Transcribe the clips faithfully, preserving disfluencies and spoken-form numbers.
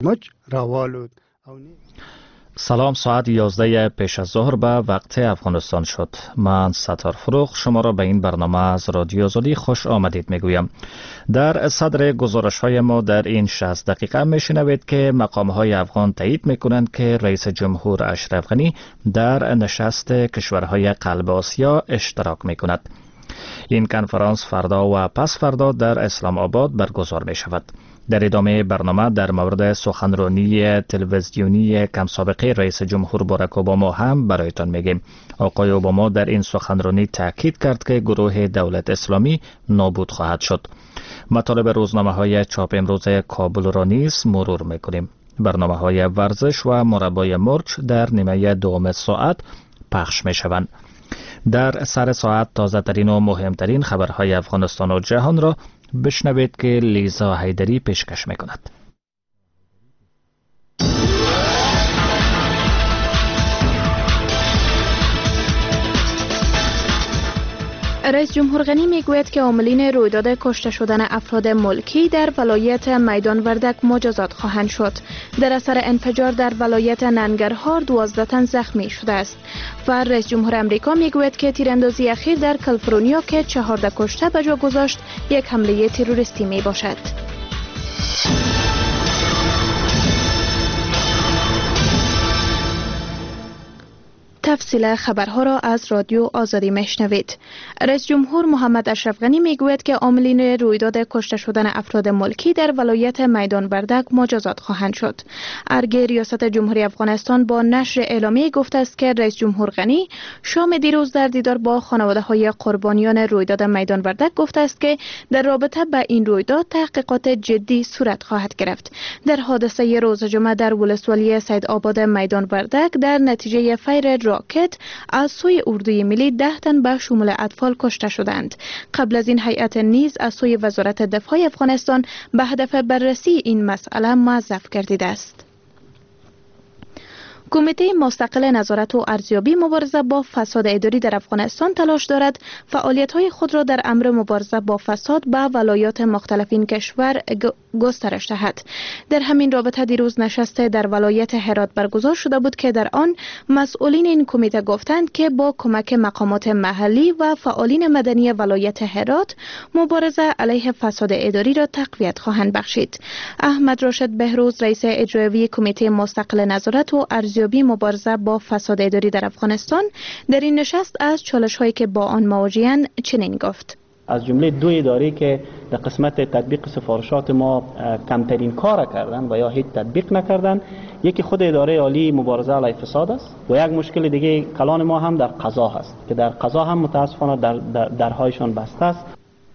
مچ روالود. سلام، ساعت یازده پیش از ظهر به وقت افغانستان شد. من ستار فروغ شما را به این برنامه از رادیو آزادی خوش آمدید میگویم. در صدر گزارش های ما در این شصت دقیقه میشنوید که مقام های افغان تایید میکنند که رئیس جمهور اشرف غنی در نشست کشورهای قلب آسیا اشتراک میکند. این کنفرانس فردا و پس فردا در اسلام آباد برگزار می شود. در ادامه برنامه در مورد سخنرانی تلویزیونی کم سابقه رئیس جمهور باراک اوباما هم برایتان میگیم. آقای اوباما در این سخنرانی تاکید کرد که گروه دولت اسلامی نابود خواهد شد. مطالب روزنامه های چاپ امروز کابل را نیز مرور میکنیم. برنامه های ورزش و مربای مرچ در نیمه دوم ساعت پخش می شوند. در سر ساعت تازه ترین و مهمترین خبرهای افغانستان و جهان را بشنوید که لیزا حیدری پیشکش میکند. رئیس جمهور غنی میگوید که عاملین رویداد کشته شدن افراد ملکی در ولایت میدان وردک مجازات خواهند شد. در اثر انفجار در ولایت ننگرهار دوازده تن زخمی شده است. و رئیس جمهور امریکا میگوید که تیراندازی اخیر در کالیفرنیا که چهارده کشته به جا گذاشت یک حمله تروریستی می باشد. تفصیل خبرها را از رادیو آزادی میشنوید. رئیس جمهور محمد اشرف غنی میگوید که عاملین رویداد کشته شدن افراد ملکی در ولایت میدان وردک مجازات خواهند شد. ارگه ریاست جمهوری افغانستان با نشر اعلامیه گفته است که رئیس جمهور غنی شام دیروز در دیدار با خانواده های قربانیان رویداد میدان وردک گفته است که در رابطه با این رویداد تحقیقات جدی صورت خواهد گرفت. در حادثه روز جمعه در ولسوالی سیدآباد میدان وردک در نتیجه فیر راکت از سوی اردوی ملی ده تن به شمول اطفال کشته شدند. قبل از این هیئت نیز از سوی وزارت دفاع افغانستان به هدف بررسی این مسئله موظف گردیده است. کمیته مستقل نظارت و ارزیابی مبارزه با فساد اداری در افغانستان تلاش دارد فعالیت‌های خود را در امر مبارزه با فساد به ولایات مختلف این کشور گسترش دهد. در همین رابطه دیروز نشست در ولایت هرات برگزار شده بود که در آن مسئولین این کمیته گفتند که با کمک مقامات محلی و فعالین مدنی ولایت هرات مبارزه علیه فساد اداری را تقویت خواهند بخشید. احمد راشد بهروز رئیس اجرایی کمیته مستقل نظارت و ارزیابی مبارزه با فساد اداری در افغانستان در این نشست از چالش‌هایی که با آن مواجه‌اند چنین گفت: از جمله دو اداره که در قسمت تطبیق سفارشات ما کمترین کار کردن و یا هیچ تطبیق نکردن، یکی خود اداره عالی مبارزه علیه فساد است و یک مشکل دیگه کلان ما هم در قضا هست که در قضا هم متاسفانه در در درهایشان بسته است.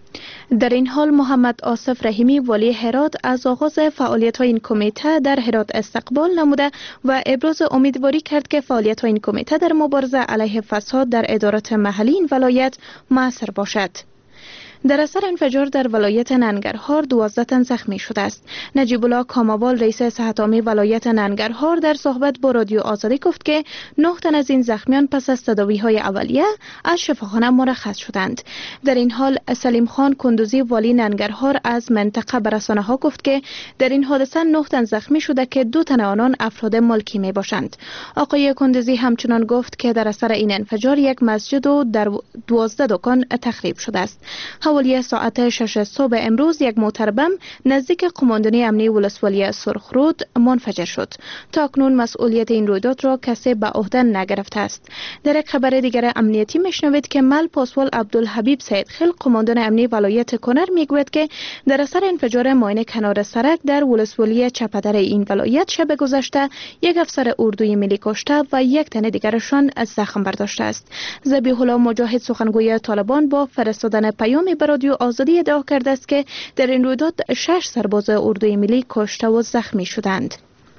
در این حال محمد آصف رحیمی والی هرات از آغاز فعالیت‌های این کمیته در هرات استقبال نموده و ابراز امیدواری کرد که فعالیت‌های این کمیته در مبارزه علیه فساد در ادارات محلی این ولایت مؤثر باشد. در اثر انفجار در ولایت ننگرهار دوازده تن زخمی شده است. نجیب الله کاموال رئیس صحت عامه ولایت ننگرهار در صحبت با رادیو آزادی گفت که نه تن از این زخمیان پس از تداوی‌های اولیه از شفاخانه مرخص شدند. در این حال سلیم خان کندوزی والی ننگرهار از منطقه به رسانه‌ها گفت که در این حادثه نه تن زخمی شده که دو تن آنان افراد ملکی می باشند. آقای کندوزی همچنان گفت که در اثر این انفجار یک مسجد و در دوازده دکان تخریب شده است. حوالی ساعت شش صبح امروز یک موتر بم نزدیک قماندانی امنی ولسوالی سرخرود منفجر شد. تا اکنون مسئولیت این رویداد را کسی به عهده نگرفته است. در یک خبر دیگر امنیتی میشنوید که مل پاسوال عبدالحبیب سیدخیل قماندان امنی ولایت کنر میگوید که در اثر انفجار ماین کنار سرک در ولسوالی چپدر این ولایت شب گذشته یک افسر اردوی ملی کشته و یک تن دیگرشان از زخم برداشته است. ذبیح الله مجاهد سخنگوی طالبان با فرستادن پیامی به رادیو آزادی ادعا کرده است که در این رویداد شش سرباز اردوی ملی کشته و زخمی شدند.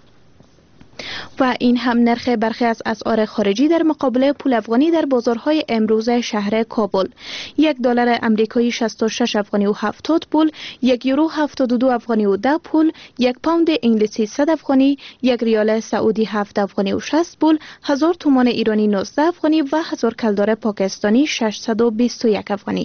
و این هم نرخ برخی از اسعار خارجی در مقابل پول افغانی در بازارهای امروز شهر کابل: یک دلار امریکایی شصت و شش افغانی و هفتاد پول، یک یورو هفتاد و دو افغانی و ده پول، یک پوند انگلیسی صد افغانی، یک ریال سعودی هفت افغانی و شصت پول، هزار تومان ایرانی نوزده افغانی و هزار کلدار پاکستانی ششصد و بیست و یک افغانی.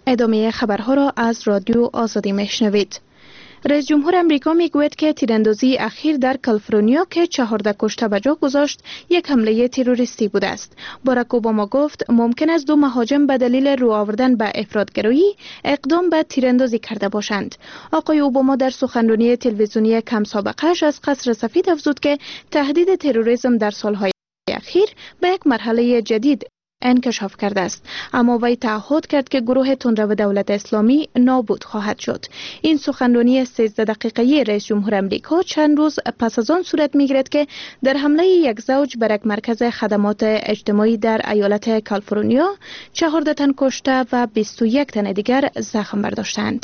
ادامه خبرها را از رادیو آزادی میشنوید. رئیس جمهور امریکا میگوید که تیراندازی اخیر در کالیفرنیا که چهارده کشته به جا گذاشت یک حمله تروریستی بوده است. باراک اوباما گفت ممکن است دو مهاجم به دلیل رو آوردن به افراطگرایی اقدام به تیراندازی کرده باشند. آقای اوباما در سخنرانی تلویزیونی کم سابقه‌اش از قصر سفید افزود که تهدید تروریسم در سالهای اخیر به یک مرحله جدید انکشاف کرده است، اما وی تعهد کرد که گروه تندرو دولت اسلامی نابود خواهد شد. این سخنرانی سیزده دقیقه‌ای رئیس جمهور امریکا چند روز پس از آن صورت می‌گیرد که در حمله یک زوج بر یک مرکز خدمات اجتماعی در ایالت کالیفرنیا چهارده تن کشته و بیست و یک تن دیگر زخم برداشتند.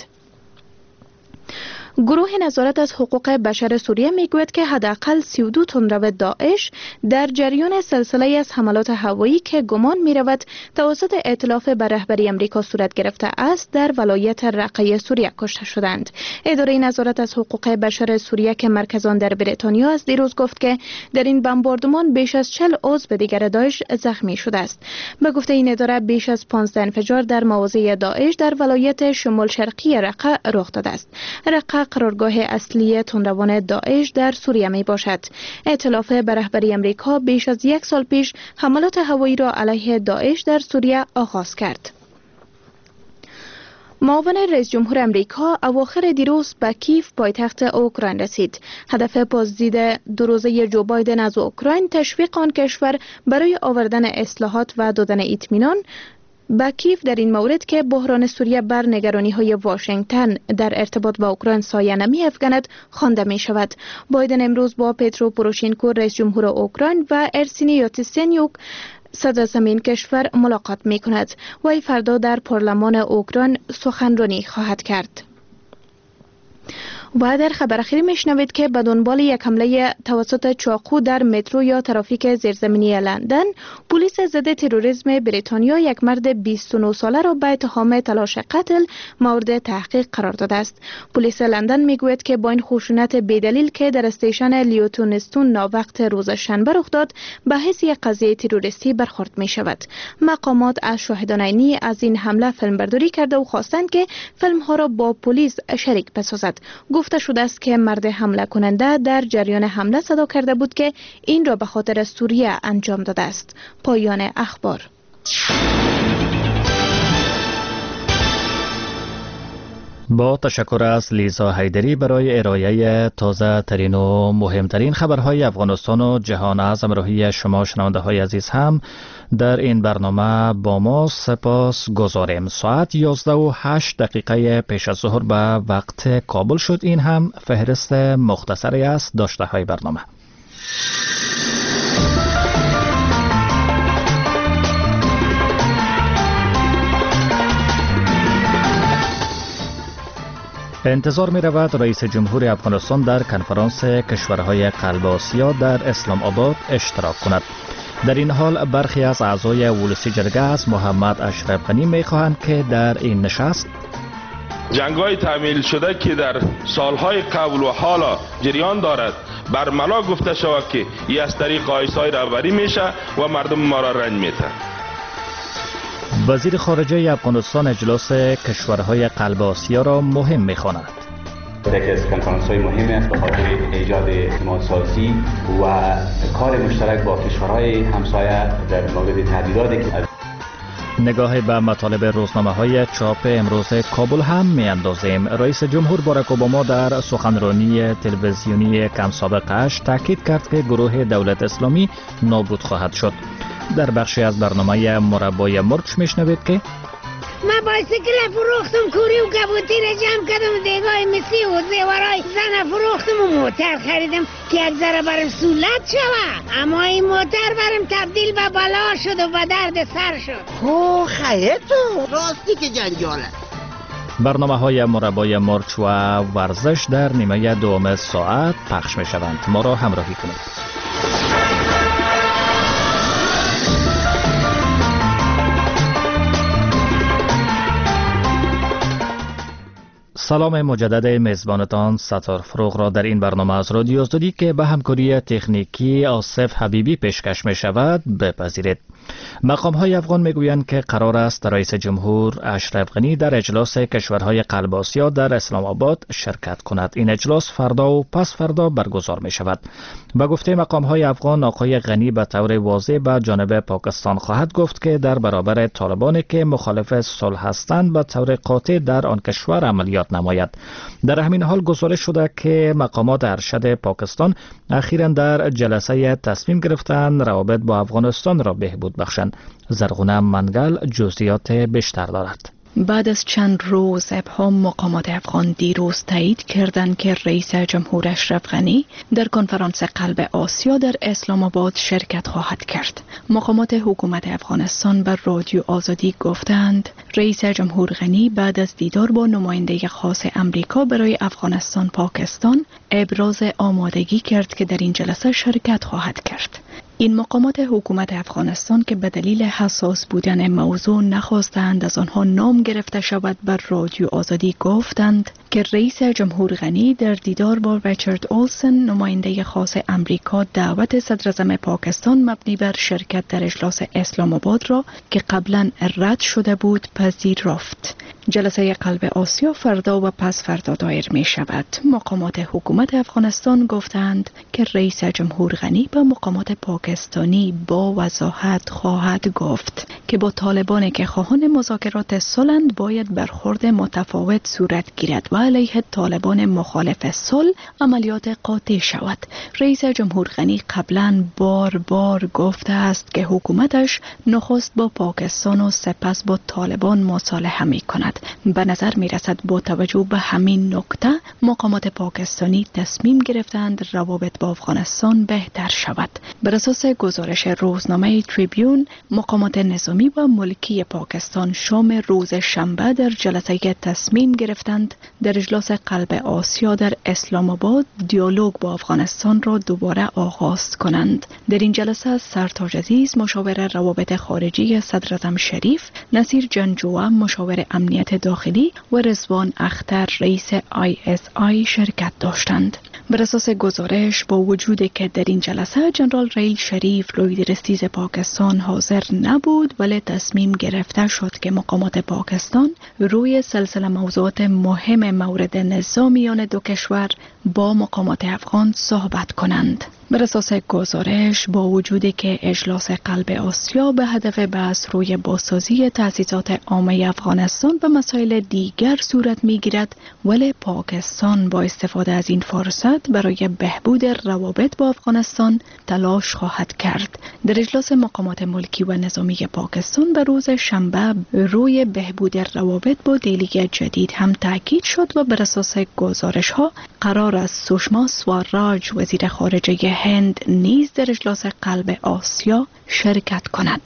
گروه نظارت از حقوق بشر سوریه میگوید که حداقل سی و دو تندرو داعش در جریان سلسله از حملات هوایی که گمان میرود توسط ائتلاف بر رهبری امریکا صورت گرفته است در ولایت رقه سوریه کشته شدند. اداره نظارت از حقوق بشر سوریه که مرکز آن در بریتانیا است دیروز گفت که در این بمباردمان بیش از چهل عضو دیگر داعش زخمی شده است. به گفته این اداره بیش از پانزده انفجار در مواضع داعش در ولایت شمال شرقی رقه رخ داده است. رقه قرارگاه اصلی تندروان داعش در سوریه می باشد. ائتلاف بر رهبری امریکا بیش از یک سال پیش حملات هوایی را علیه داعش در سوریه آغاز کرد. معاون رئیس جمهور امریکا اواخر دیروز به کیف پایتخت اوکراین رسید. هدف بازدید دو روزه جو بایدن از اوکراین تشویق آن کشور برای آوردن اصلاحات و دادن اطمینان با کیف در این مورد که بحران سوریه بر نگرانی های واشنگتن در ارتباط با اوکراین سایه نمی افکند خوانده می شود. بایدن امروز با پترو پوروشنکو رئیس جمهور اوکراین و ارسینی یاتسنیوک صدر زمین کشور ملاقات می کند. وی فردا در پارلمان اوکراین سخنرانی خواهد کرد. و در خبر اخیر میشنوید که به دنبال یک حمله توسط چاقو در مترو یا ترافیک زیرزمینی لندن، پلیس ضد تروریسم بریتانیا یک مرد بیست و نه ساله را به اتهام تلاش قتل مورد تحقیق قرار داده است. پلیس لندن میگوید که با این خشونت بی‌دلیل که در استیشن لیوتونستون ناوقت روز شنبه رخ داد، به حیث یک قضیه تروریستی برخورد می شود. مقامات از شاهدان عینی از این حمله فیلمبرداری کرده و خواستند که فیلم ها را با پلیس شریک بسازد. گفته شده است که مرد حمله کننده در جریان حمله صدا کرده بود که این را به خاطر سوریه انجام داده است. پایان اخبار. با تشکر از لیزا حیدری برای ارائه تازه ترین و مهمترین خبرهای افغانستان و جهان. از همراهی شما شنونده های عزیز هم در این برنامه با ما سپاس گذاریم. ساعت یازده و هشت دقیقه پیش از ظهر به وقت کابل شد. این هم فهرست مختصری است داشته های برنامه. انتظار می رود رئیس جمهور افغانستان در کنفرانس کشورهای قلب آسیا در اسلام آباد اشتراک کند. در این حال برخی از اعضای ولسی جرگه از محمد اشرف غنی می خواهند که در این نشست جنگ‌های تعمیل شده که در سالهای قبل و حالا جریان دارد بر ملا گفته شود که ای از طریق آیسای رهبری میشه و مردم ما را رنج میده. وزیر خارجه افغانستان اجلاس کشورهای قلب آسیا را مهم می‌خواند. یکی از کنفرانس‌های مهمی است به خاطر ایجاد اعتماد سیاسی و کار مشترک با کشورهای همسایه در مورد تهدیداتی که نگاهی به مطالب روزنامه‌های چاپ امروز کابل هم می‌اندازیم. رئیس جمهور باراک اوباما در سخنرانی تلویزیونی کم سابقه‌اش تاکید کرد که گروه دولت اسلامی نابود خواهد شد. در بخشی از برنامه مربای مرچ میشنوید که من بایسیکل فروختم، کوری و کبوتی را جمع کردم، دیگاه مسی و زیورای زن فروختم و موتر خریدم که یک ذره برم سولت شود، اما این موتر برم تبدیل به بلا شد و به درد سر شد. اوه خیرتون راستی که جنجاله. برنامه های مربای مرچ و ورزش در نیمه دوم ساعت پخش می شوند. ما را همراهی کنید. سلام مجدد میزبانتان ستار فروغ را در این برنامه از رادیو آزادی که به همکاری تکنیکی آصف حبیبی پیشکش می شود بپذیرید. مقام های افغان میگویند که قرار است رئیس جمهور اشرف غنی در اجلاس کشورهای قلب آسیا در اسلام آباد شرکت کند. این اجلاس فردا و پس فردا برگزار می شود. با گفته مقام های افغان، آقای غنی به طور واضح به جانب پاکستان خواهد گفت که در برابر طالبانی که مخالف صلح هستند به طور قاطع در آن کشور عملیات نماید. در همین حال گزارش شده که مقامات ارشد پاکستان اخیراً در جلسه تصمیم گرفتند روابط با افغانستان را بهبود بخشند. زرغونه منگل جزئیات بیشتر دارد. بعد از چند روز ابهام، مقامات افغان دیروز تایید کردند که رئیس جمهور اشرف غنی در کنفرانس قلب آسیا در اسلام آباد شرکت خواهد کرد. مقامات حکومت افغانستان بر رادیو آزادی گفتند رئیس جمهور غنی بعد از دیدار با نماینده خاص امریکا برای افغانستان پاکستان ابراز آمادگی کرد که در این جلسه شرکت خواهد کرد. این مقامات حکومت افغانستان که به دلیل حساس بودن موضوع نخواستند از آنها نام گرفته شود بر رادیو آزادی گفتند که رئیس جمهور غنی در دیدار با ریچارد اولسن نماینده خاص امریکا دعوت صدراعظم پاکستان مبنی بر شرکت در اجلاس اسلام آباد را که قبلا رد شده بود پذیرفت. جلسه قلب آسیا فردا و پس فردا دایر می شود. مقامات حکومت افغانستان گفتند که رئیس جمهور غنی به مقامات پاکستانی با وضاحت خواهد گفت که با طالبانی که خواهان مذاکرات صلح باید برخورد متفاوت صورت گیرد و علیه طالبان مخالف صلح عملیات قاطع شود. رئیس جمهور غنی قبلا بار بار گفته است که حکومتش نخست با پاکستان و سپس با طالبان مصالحه می کند. به نظر می رسد با توجه به همین نکته مقامات پاکستانی تصمیم گرفتند روابط با افغانستان بهتر شود. بر اساس گزارش روزنامه تریبیون، مقامات نظامی و ملکی پاکستان شام روز شنبه در جلسه تصمیم گرفتند در اجلاس قلب آسیا در اسلام آباد دیالوگ با افغانستان را دوباره آغاز کنند. در این جلسه سرتاج عزیز مشاور روابط خارجی صدراعظم شریف، نصیر جنجوعه مشاور امنیت داخلی و رضوان اختر رئیس آی اس آی شرکت داشتند. بر اساس گزارش با وجودی که در این جلسه جنرال ریل شریف لوید رستیز پاکستان حاضر نبود، ولی تصمیم گرفته شد که مقامات پاکستان روی سلسله موضوعات مهم مورد نظامیان دو کشور با مقامات افغان صحبت کنند. بر اساس گزارش با وجودی که اجلاس قلب آسیا به هدف بحث روی بازسازی تأسیسات عامه افغانستان و مسائل دیگر صورت می‌گیرد، ولی پاکستان با استفاده از این فرصت برای بهبود روابط با افغانستان تلاش خواهد کرد. در اجلاس مقامات ملکی و نظامی پاکستان به روز شنبه روی بهبود روابط با دهلی جدید هم تاکید شد و بر اساس گزارش‌ها قرار است سشما سوراج وزیر خارجه هند نیز در اجلاس قلب آسیا شرکت کند.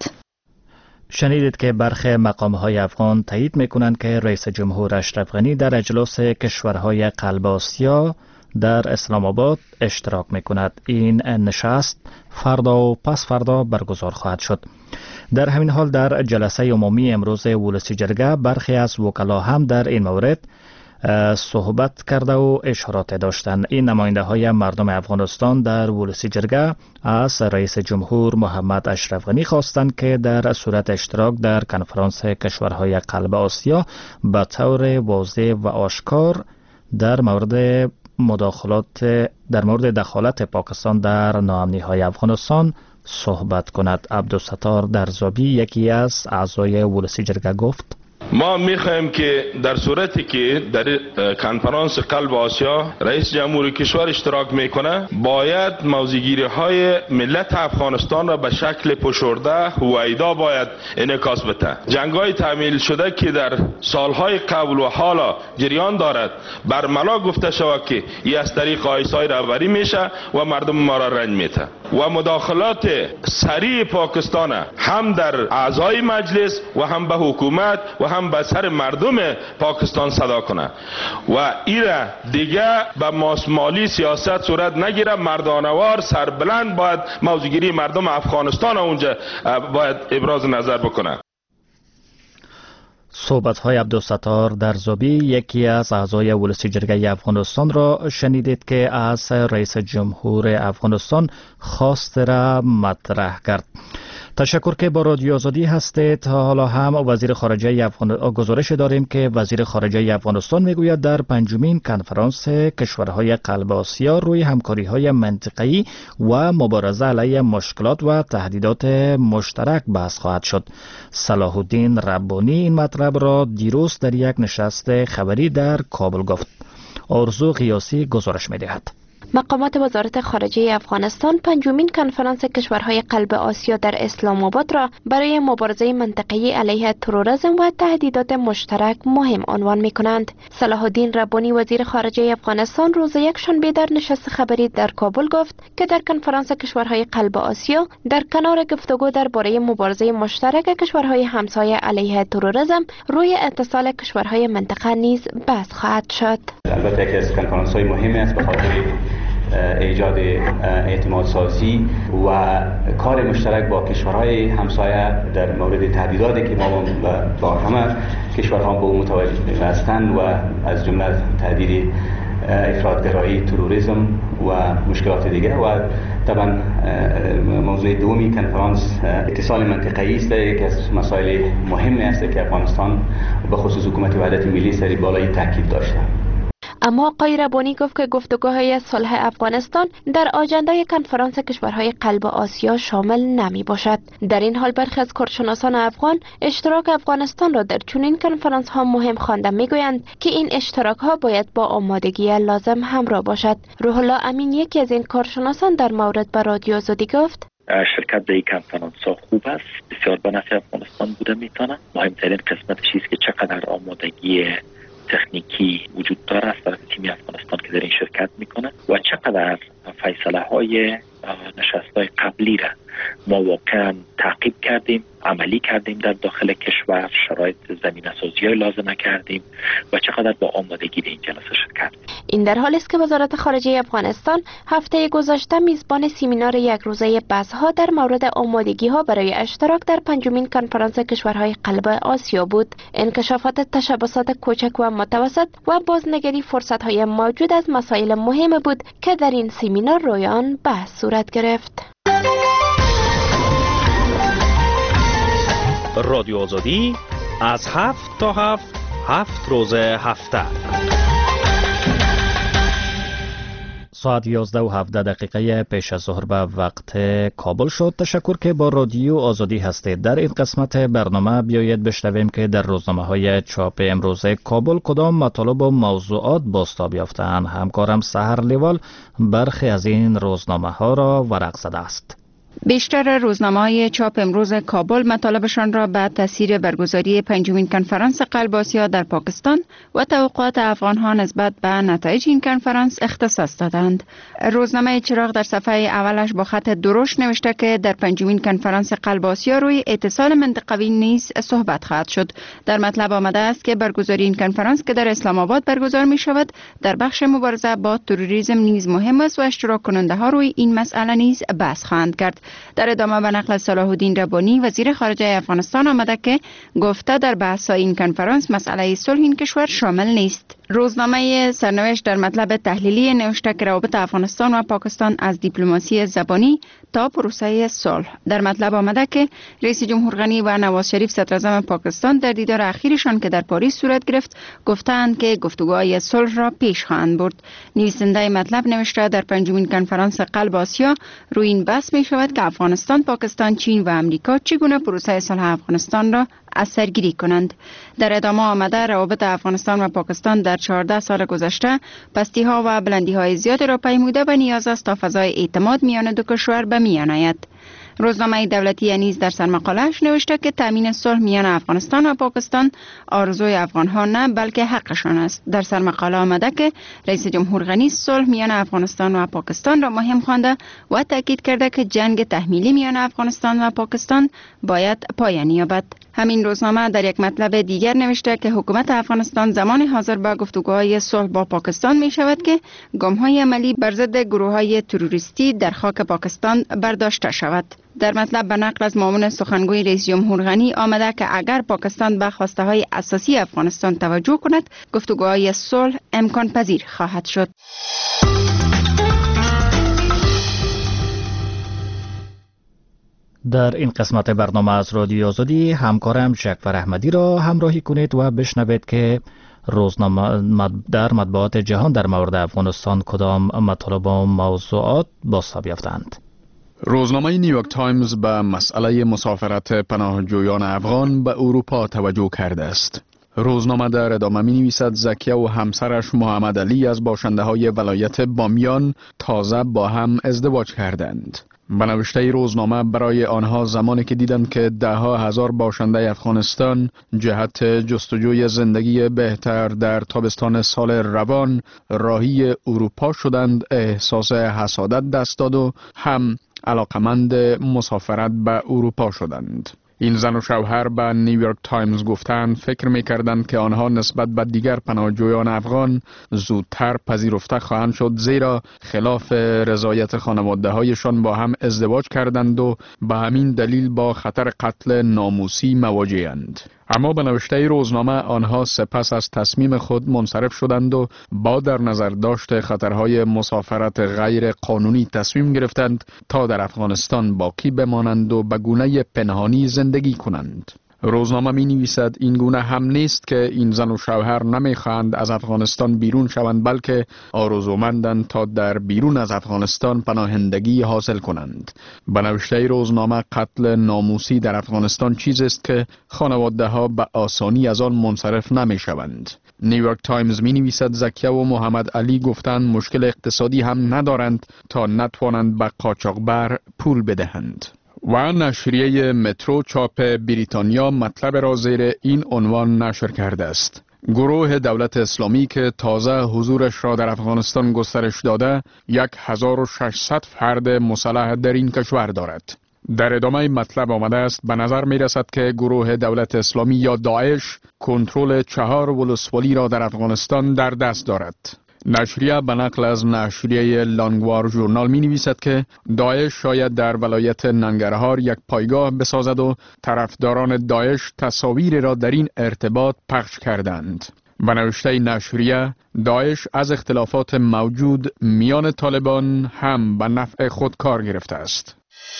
شنیدید که برخی مقام‌های افغان تایید می‌کنند که رئیس جمهور اشرف غنی در اجلاس کشورهای قلب آسیا در اسلام آباد اشتراک می‌کند. این نشست فردا و پس فردا برگزار خواهد شد. در همین حال در جلسه عمومی امروز ولسی جرگه برخی از وکلا هم در این مورد صحبت کرده و اشارات داشتند. این نماینده های مردم افغانستان در ولسی جرگه از رئیس جمهور محمد اشرف غنی خواستند که در صورت اشتراک در کنفرانس کشورهای قلب آسیا به طور واضح و آشکار در مورد مداخلات در مورد دخالت پاکستان در ناامنی های افغانستان صحبت کند. عبدالستار درزابی یکی از اعضای ولسی جرگه گفت: ما میخواهیم که در صورتی که در کنفرانس قلب آسیا رئیس جمهور کشور اشتراک میکنه، باید موضع‌گیری های ملت افغانستان را به شکل پشرده هویدا باید انعکاس بده. جنگ های تعمیل شده که در سالهای قبل و حالا جریان دارد، برملا گفته شود که این از طریق آیسای رهبری میشه و مردم ما را رنج میده و مداخلات سریع پاکستان هم در اعضای مجلس و هم به حکومت و هم به سر مردم پاکستان صدا کنه و ایره دیگه به ماسمالی سیاست صورت نگیره. مردانوار سربلند باید موضوعگیری مردم افغانستان اونجا باید ابراز نظر بکنه. صحبت های عبدالستار درزابی یکی از اعضای ولسی جرگه افغانستان را شنیدید که از رئیس جمهور افغانستان خواست را مطرح کرد. تشکر که با رادیو آزادی هستید. حالا هم وزیر خارجه افغانستان گزارش داریم که وزیر خارجه افغانستان میگوید در پنجمین کنفرانس کشورهای قلب آسیا روی همکاری‌های منطقه‌ای و مبارزه علیه مشکلات و تهدیدات مشترک بحث خواهد شد. صلاح الدین ربانی این مطلب را دیروز در یک نشست خبری در کابل گفت. آرزو قیاسی گزارش می‌دهد. مقامات وزارت خارجه افغانستان پنجمین کنفرانس کشورهای قلب آسیا در اسلام آباد را برای مبارزه منطقه‌ای علیه تروریسم و تهدیدات مشترک مهم عنوان می‌کنند. صلاح الدین ربانی وزیر خارجه افغانستان روز یکشنبه در نشست خبری در کابل گفت که در کنفرانس کشورهای قلب آسیا در کنار گفتگو درباره مبارزه مشترک کشورهای همسایه علیه تروریسم روی اتصال کشورهای منطقه نیز بحث خواهد شد. البته یکی از کنفرانس‌های مهمی است به خاطر ایجاد اعتماد سازی و کار مشترک با کشورهای همسایه در مورد تهدیداتی که ما با همه کشورها به اون متوجه هستند و از جمله تهدید افراطگرایی، تروریسم و مشکلات دیگه. و طبعا موضوع دومی کنفرانس اتصال منطقه‌ای است، یکی از مسائل مهمی است که افغانستان به خصوص حکومت وحدت ملی سری بالای تاکید داشته. اما آقای ربانی گفت که گفتگوهای صلح افغانستان در آجنده کنفرانس کشورهای قلب آسیا شامل نمی باشد. در این حال برخی از کارشناسان افغان اشتراک افغانستان را در چنین کنفرانس ها مهم خوانده میگویند که این اشتراک ها باید با آمادگی لازم همراه باشد. روح الله امین یکی از این کارشناسان در مورد به رادیو آزادی گفت: شرکت در این کنفرانس ها خوب است، بسیار به نفع افغانستان بوده میتونه. مهمترین قسمتش است که چقدر آمادگی تکنیکی وجود داره از طرف تیم افغانستان که در این شرکت میکنه و چقدر فیصله های نشست های قبلی را ما واقعا تعقیب کردیم، عملی کردیم در داخل کشور، شرایط زمینه سازی های لازمه کردیم و چقدر با آمادگی در این جلسه شرکت. این در حالی است که وزارت خارجه افغانستان هفته گذشته میزبان سمینار یک روزه بحث‌ها در مورد آمادگی ها برای اشتراک در پنجمین کنفرانس کشورهای قلب آسیا بود. انکشافات تشبسات کوچک و متوسط و بازنگری فرصت های موجود از مسائل مهم بود که در این سمینار روی آن بحث صورت گرفت. رادیو آزادی از هفت تا هفت هفت روز هفته. ساعت یازده و هفده دقیقه پیش از ظهر به وقت کابل شد. تشکر که با رادیو آزادی هستید. در این قسمت برنامه بیایید بشنویم که در روزنامه های چاپ امروز کابل کدام مطالب و موضوعات بازتاب یافته‌اند. همکارم سحر لیوال برخی از این روزنامه ها را ورق زده است. بیشتر روزنامه‌های چاپ امروز کابل مطالبشان را به تاثیر برگزاری پنجمین کنفرانس قلب آسیا در پاکستان و توقعات افغان‌ها نسبت به نتایج این کنفرانس اختصاص دادند. روزنامه چراغ در صفحه اولش با خط درشت نوشته که در پنجمین کنفرانس قلب آسیا روی اتصال منطقوی نیز صحبت خواهد شد. در مطلب آمده است که برگزاری این کنفرانس که در اسلام آباد برگزار می شود در بخش مبارزه با تروریسم نیز مهم است و اشتراک کننده ها روی این مسئله نیز بحث خواهند کرد. در ادامه به نقل صلاح الدین ربانی وزیر خارجه افغانستان آمده که گفته در بحث این کنفرانس مسئله صلح این کشور شامل نیست. روزنامه سرنوشت در مطلب تحلیلی نوشته که روابط افغانستان و پاکستان از دیپلماسی زبانی تا پروسه صلح. در مطلب آمده که رئیس جمهور غنی و نواز شریف صدر اعظم پاکستان در دیدار اخیرشان که در پاریس صورت گرفت گفتند که گفتگوهای صلح را پیش خواهند برد. نویسنده مطلب نوشته در پنجمین کنفرانس قلب آسیا روی این بحث می شود که افغانستان، پاکستان، چین و امریکا چگونه پروسه صلح افغانستان را از سرگیری کنند. در ادامه آمده روابط افغانستان و پاکستان در چهارده سال گذشته پستی ها و بلندی های زیاد را پیموده و نیاز است تا فضای اعتماد میان دو کشور به میان آید. روزنامه دولتی نیز در سرمقاله‌اش نوشته که تامین صلح میان افغانستان و پاکستان آرزوی افغان‌ها نه بلکه حقشان است. در سرمقاله آمده که رئیس جمهور غنی صلح میان افغانستان و پاکستان را مهم خوانده و تاکید کرده که جنگ تحمیلی میان افغانستان و پاکستان باید پایان یابد. همین روزنامه در یک مطلب دیگر نوشته که حکومت افغانستان زمان حاضر با گفتگوهای صلح با پاکستان می شود که گام‌های عملی بر ضد گروه‌های تروریستی در خاک پاکستان برداشته شود. در مطلب به نقل از معاون سخنگوی رئیس جمهور غنی آمده که اگر پاکستان به خواسته‌های اساسی افغانستان توجه کند، گفتگوهای صلح امکان پذیر خواهد شد. در این قسمت برنامه از رادیو آزادی همکارم جعفر احمدی را همراهی کنید و بشنوید که روزنامه در مطبوعات جهان در مورد افغانستان کدام مطالب و موضوعات بازتاب یافتند. روزنامه نیویورک تایمز به مسئله مسافرت پناهجویان افغان به اروپا توجه کرده است. روزنامه در ادامه می نویسد زکیه و همسرش محمد علی از باشنده های ولایت بامیان تازه با هم ازدواج کردند. به نوشته روزنامه برای آنها زمانی که دیدند که ده ها هزار باشنده افغانستان جهت جستجوی زندگی بهتر در تابستان سال روان راهی اروپا شدند احساس حسادت دست داد و هم علاقمند مسافرت به اروپا شدند. این زن و شوهر به نیویورک تایمز گفتند فکر می‌کردند که آنها نسبت به دیگر پناهجویان افغان زودتر پذیرفته خواهند شد، زیرا خلاف رضایت خانواده‌هایشان با هم ازدواج کردند و به همین دلیل با خطر قتل ناموسی مواجه‌اند. اما به نوشته روزنامه آنها سپس از تصمیم خود منصرف شدند و با در نظر داشت خطرهای مسافرت غیر قانونی تصمیم گرفتند تا در افغانستان باقی بمانند و به گونه پنهانی زندگی کنند. روزنامه می نویسد این گونه هم نیست که این زن و شوهر نمی خواهند از افغانستان بیرون شوند، بلکه آرزومندند تا در بیرون از افغانستان پناهندگی حاصل کنند. به نوشته روزنامه قتل ناموسی در افغانستان چیزی است که خانواده ها به آسانی از آن منصرف نمی شوند. نیویورک تایمز می نویسد زکیه و محمد علی گفتند مشکل اقتصادی هم ندارند تا نتوانند به قاچاقبر پول بدهند. و نشریه مترو چاپ بریتانیا مطلب را زیر این عنوان نشر کرده است: گروه دولت اسلامی که تازه حضورش را در افغانستان گسترش داده یک هزار و ششصد فرد مسلح در این کشور دارد. در ادامه مطلب آمده است به نظر می رسد که گروه دولت اسلامی یا داعش کنترل چهار ولسوالی را در افغانستان در دست دارد. نشریه به نقل از نشریه لانگوار ژورنال می نویسد که داعش شاید در ولایت ننگرهار یک پایگاه بسازد و طرفداران داعش تصاویر را در این ارتباط پخش کردند. به نوشته نشریه داعش از اختلافات موجود میان طالبان هم به نفع خود کار گرفته است.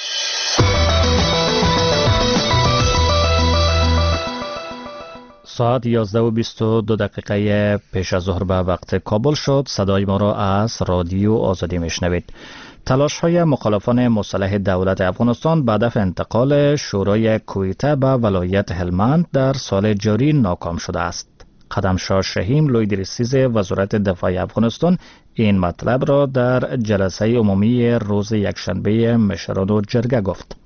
ساعت یازده و بیست و دو دقیقه پیش از ظهر به وقت کابل شد. صدای ما را از رادیو آزادی میشنوید. تلاش های مخالفان مسلح دولت افغانستان به هدف انتقال شورای کویته به ولایت هلمند در سال جاری ناکام شده است. قدمشاه شهیم لویدرسیز وزارت دفاع افغانستان این مطلب را در جلسه عمومی روز یکشنبه مشران و جرگه گفت.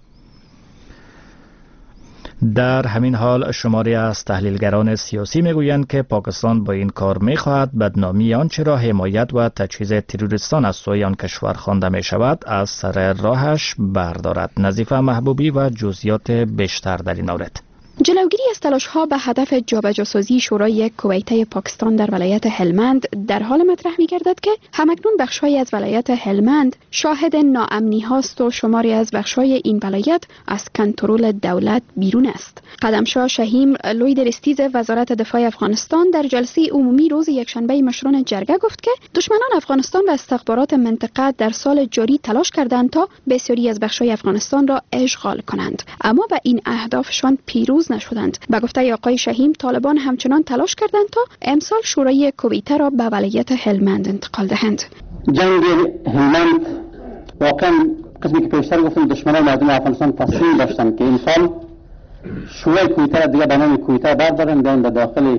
در همین حال شماری از تحلیلگران سیاسی میگویند که پاکستان با این کار میخواهد بدنامی آنچه را حمایت و تجهیز تروریستان از سوی آن کشور خوانده می شود از سر راهش بردارد. نظیفه محبوبی و جزئیات بیشتر در این مورد. جلوگیری از تلاش‌ها به هدف جابجاسازی شورای کویته پاکستان در ولایت هلمند در حال مطرح می‌گردد که همکنون بخش‌هایی از ولایت هلمند شاهد ناامنی هاست و شماری از بخش‌های این ولایت از کنترل دولت بیرون است. قدمشاه شهیم لویدرسیز وزارت دفاع افغانستان در جلسه عمومی روز یکشنبه مشران جرگه گفت که دشمنان افغانستان و استخبارات منطقه در سال جاری تلاش کردند تا بسیاری از بخش‌های افغانستان را اشغال کنند، اما به این اهدافشان پیروز نشدند. به گفته آقای شهیم طالبان همچنان تلاش کردند تا امسال شورای کویته را به ولایت هلمند انتقال دهند. جنگ هلمند واقعا قسمی که پیشتر گفتم دشمنان مردم افغانستان تصمیم داشتند که این سال شورای کویته را دیگه به نام کویته بردارن بیان به داخل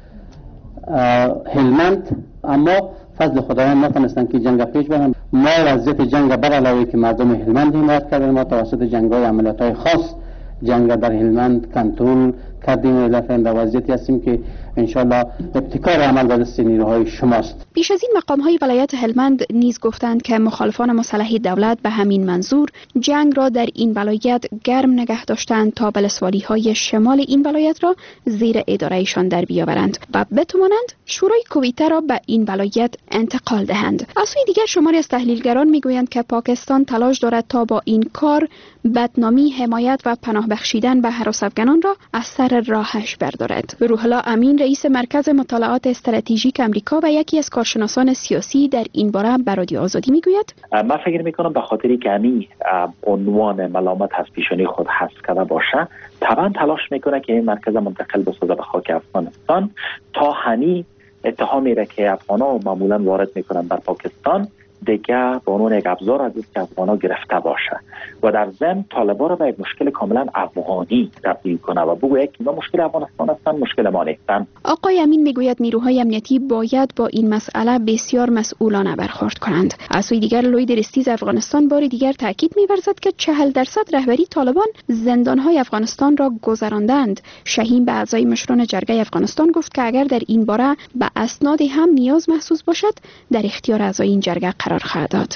هلمند، اما فضل خدایان نتونستن که جنگ پیش برن. ما وضعیت جنگ بر علاوه که مردم هلمند حمایت کردن، ما توسط جنگ‌های عملیات‌های خاص جنگ در هلمند کنترل کردیم و در وضعیتی هستیم که انشالله ابتکار عمل در دست نیروهای شماست. بیش از این مقام‌های ولایت هلمند نیز گفتند که مخالفان مسلح دولت به همین منظور جنگ را در این ولایت گرم نگه داشتند تا ولسوالی‌های شمال این ولایت را زیر اداره‌شان در بیاورند و بتوانند شورای کویته را به این ولایت انتقال دهند. از سوی دیگر شماری از تحلیلگران میگویند که پاکستان تلاش دارد تا با این کار بدنامی، حمایت و پناه بخشیدن به هراس‌افغانان را از سر راهش بردارد. روح الله امین رئیس مرکز مطالعات استراتژیک امریکا و یکی از کارشناسان سیاسی در این باره به رادیو آزادی میگوید: من فکر میکنم به خاطری که همین عنوان ملامت از پیشانی خود حذف کرده باشه، طبعا تلاش میکنه که این مرکز منتقل بسازه به خاک افغانستان تا هنی اتهامی را که افغانا معمولا وارد میکنن بر پاکستان دیگه به عنوان یک ابزار از که افغانا گرفته باشه و در ضمن طالبان را به یک مشکل کاملا افغانی تبدیل کنه و بگوید که اینا مشکل افغانستان هستن، مشکل ما نیستن. آقای امین میگوید نیروهای امنیتی باید با این مسئله بسیار مسئولانه برخورد کنند. از سوی دیگر لوید رستیز افغانستان بار دیگر تاکید می‌ورزد که چهل درصد رهبری طالبان زندان‌های افغانستان را گذراندند. شهین به اعضای مشران جرگه افغانستان گفت که اگر در این باره به اسناد هم نیاز محسوس باشد در اختیار اعضای این جرگه قرار خواهد داد.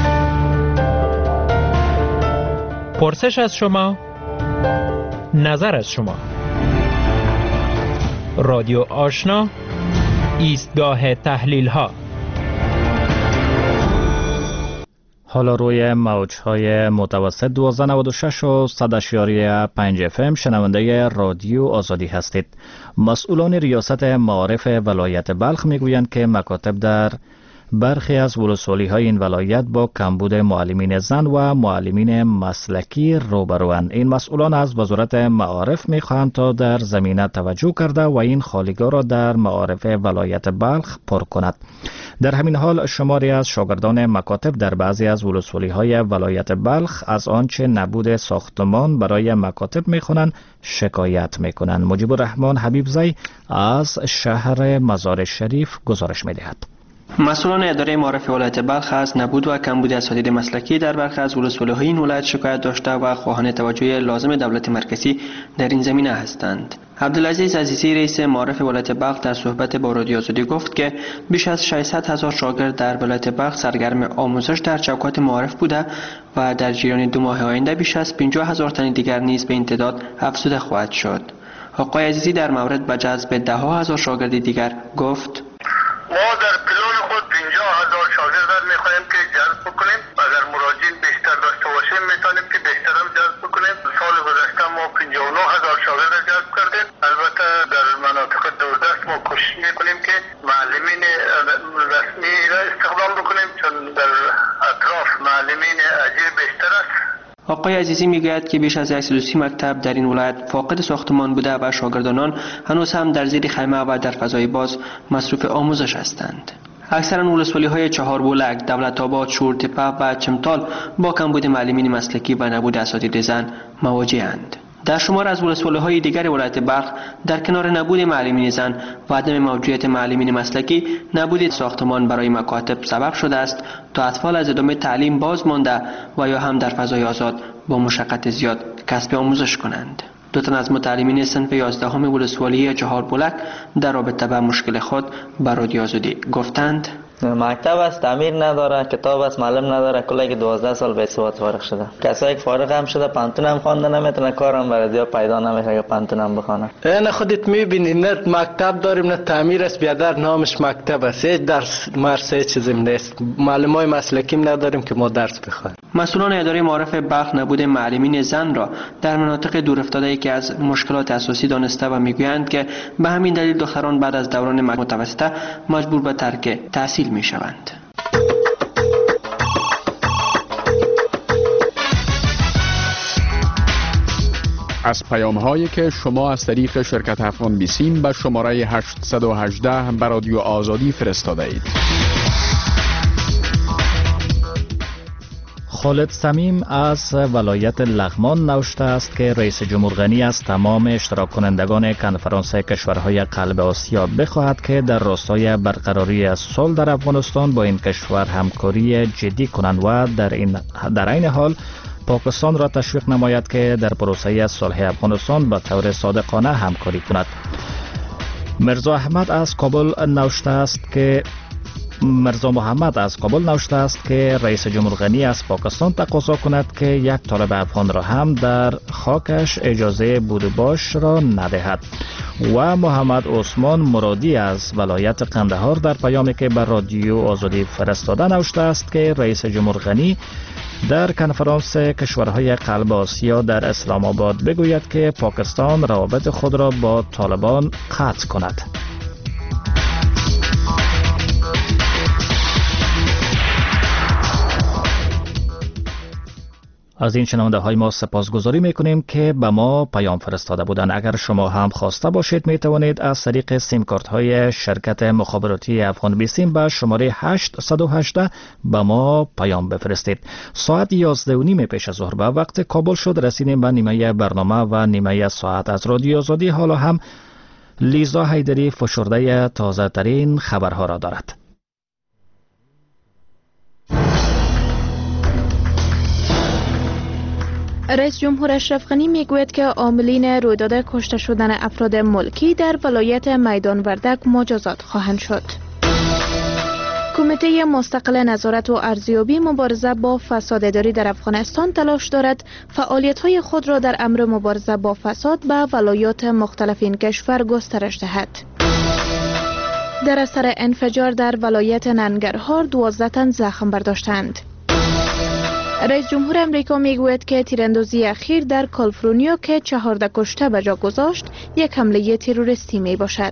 پرسش از شما، نظر از شما. رادیو آشنا، ایستگاه تحلیل ها. حالا روی موج‌های متوسط دوازده نود و شش و صد اشیاری پنج اف ام شنونده رادیو آزادی هستید. مسئولان ریاست معارف ولایت بلخ میگویند که مکاتب در برخی از ولسوالی‌های این ولایت با کمبود معلمین زن و معلمین مسلکی روبروند. این مسئولان از وزارت معارف می‌خواهند تا در زمینه توجه کرده و این خالیگاه را در معارف ولایت بلخ پر کند. در همین حال شماری از شاگردان مکاتب در بعضی از ولسوالی‌های ولایت بلخ از آنچه نبود ساختمان برای مکاتب می‌خوانند شکایت می‌کنند. مجیب الرحمن حبیبزی از شهر مزار شریف گزارش می‌دهد. مسئولان اداره معارف ولایت بلخ از نبود و کمبود اساتید مسلکی در برخی از ولسوالی‌های این ولایت شکایت داشته و خواهان توجه لازم دولت مرکزی در این زمینه هستند. عبدالعزیز عزیزی رئیس معارف ولایت بلخ در صحبت با رادیو آزادی گفت که بیش از ششصد هزار شاگرد در ولایت بلخ سرگرم آموزش در چوکات معارف بوده و در جریان دو ماه آینده بیش از پنجاه هزار تن دیگر نیز به این تعداد افزوده خواهد شد. آقای عزیزی در مورد به جذب ده هزار شاگرد دیگر گفت: ما در پلان خود پنجاه هزار شاگرد میخواهیم که جذب بکنیم. اگر مراجعین بیشتر داشته باشیم میتونیم که بیشتر هم جذب بکنیم. سال گذشته ما پنجاه و نه هزار شاگرد جذب کردیم. البته در مناطق دوردست ما کوشش میکنیم که معلمین رسمی را استخدام بکنیم، چون در اطراف معلمین اجیر بیشتر است. آقای عزیزی میگوید که بیش از صد و سی مکتب در این ولایت فاقد ساختمان بوده و شاگردان هنوز هم در زیر خیمه و در فضای باز مصروف آموزش هستند. اکثرا ولسوالی‌های چهار بولک، دولت آباد، شورتپه و چمتال با کمبود معلمین مسلکی و نبود اساتید زن مواجه‌اند. در شمار از ولسوالی‌های دیگر ولایت بلخ در کنار نبود معلمین زن و عدم موجودیت معلمین مسلکی، نبود ساختمان برای مکاتب سبب شده است تا اطفال از ادامه تعلیم باز مانده و یا هم در فضای آزاد با مشقت زیاد کسب آموزش کنند. دو تن از متعلمین صنف یازدهم ولسوالی چهار بولک در رابطه با مشکل خود به رادیو آزادی گفتند: مکتب است، تعمیر نداره، کتاب است، معلم نداره. کلا که دوازده سال به سواد فارغ شده. کسایی که فارغ هم شده پانتون هم خوانده نمیتونه، کارم برای زیاد پیدا نمیشه که پانتون هم بخونه. نه خودت میبینی نه مکتب داریم نه تعمیر است، بیادر نامش مکتب است. هیچ درس مرس هیچ چیزی نیست. معلمای مسلکی نداریم که ما درس بخونیم. مسئولان اداره معارف بلخ نبود معلمین زن را در مناطق دورافتاده که از مشکلات اساسی دانسته و میگویند که به همین دلیل دختران بعد از دوران متوسطه مجبور به ترک تحصیل می شوند. از پیام هایی که شما از طریق شرکت افغان بیسیم به شماره هشتصد و هجده به رادیو آزادی فرستاده اید. خالد صمیم از ولایت لغمان نوشته است که رئیس جمهور غنی از تمام اشتراک کنندگان کنفرانس کشورهای قلب آسیا بخواهد که در راستای برقراری صلح در افغانستان با این کشور همکاری جدی کنند و در این در این حال پاکستان را تشویق نماید که در پروسه صلح افغانستان به طور صادقانه همکاری کند. مرزا احمد از کابل نوشته است که مرزا محمد از کابل نوشته است که رئیس جمهور غنی از پاکستان تقاضا کند که یک طالب افغان را هم در خاکش اجازه بود و باش را ندهد. و محمد عثمان مرادی از ولایت قندهار در پیامی که بر رادیو آزادی فرستاده نوشته است که رئیس جمهور غنی در کنفرانس کشورهای قلب آسیا در اسلام آباد بگوید که پاکستان روابط خود را با طالبان قطع کند. از این شنونده های ما سپاسگزاری میکنیم که به ما پیام فرستاده بودند. اگر شما هم خواسته باشید می توانید از طریق سیم کارت های شرکت مخابراتی افغان بیسیم به شماره هشت یک هشت به ما پیام بفرستید. ساعت یازده و نیم پیش از ظهر به وقت کابل شد. رسیدیم به نیمه برنامه و نیمه ساعت از رادیو آزادی. حالا هم لیزا حیدری فشرده تازه ترین خبرها را دارد. رئیس جمهور اشرف غنی میگوید که عاملین رویداد کشته شدن افراد ملکی در ولایت میدان وردک مجازات خواهند شد. کمیته مستقل نظارت و ارزیابی مبارزه با فساد اداری در افغانستان تلاش دارد فعالیت‌های خود را در امر مبارزه با فساد به ولایات مختلف این کشور گسترش دهد. در اثر انفجار در ولایت ننگرهار دوازده تن زخم برداشتند. رئیس جمهور امریکا میگوید که تیراندازی اخیر در کالیفرنیا که چهارده کشته به جا گذاشت یک حمله تروریستی می باشد.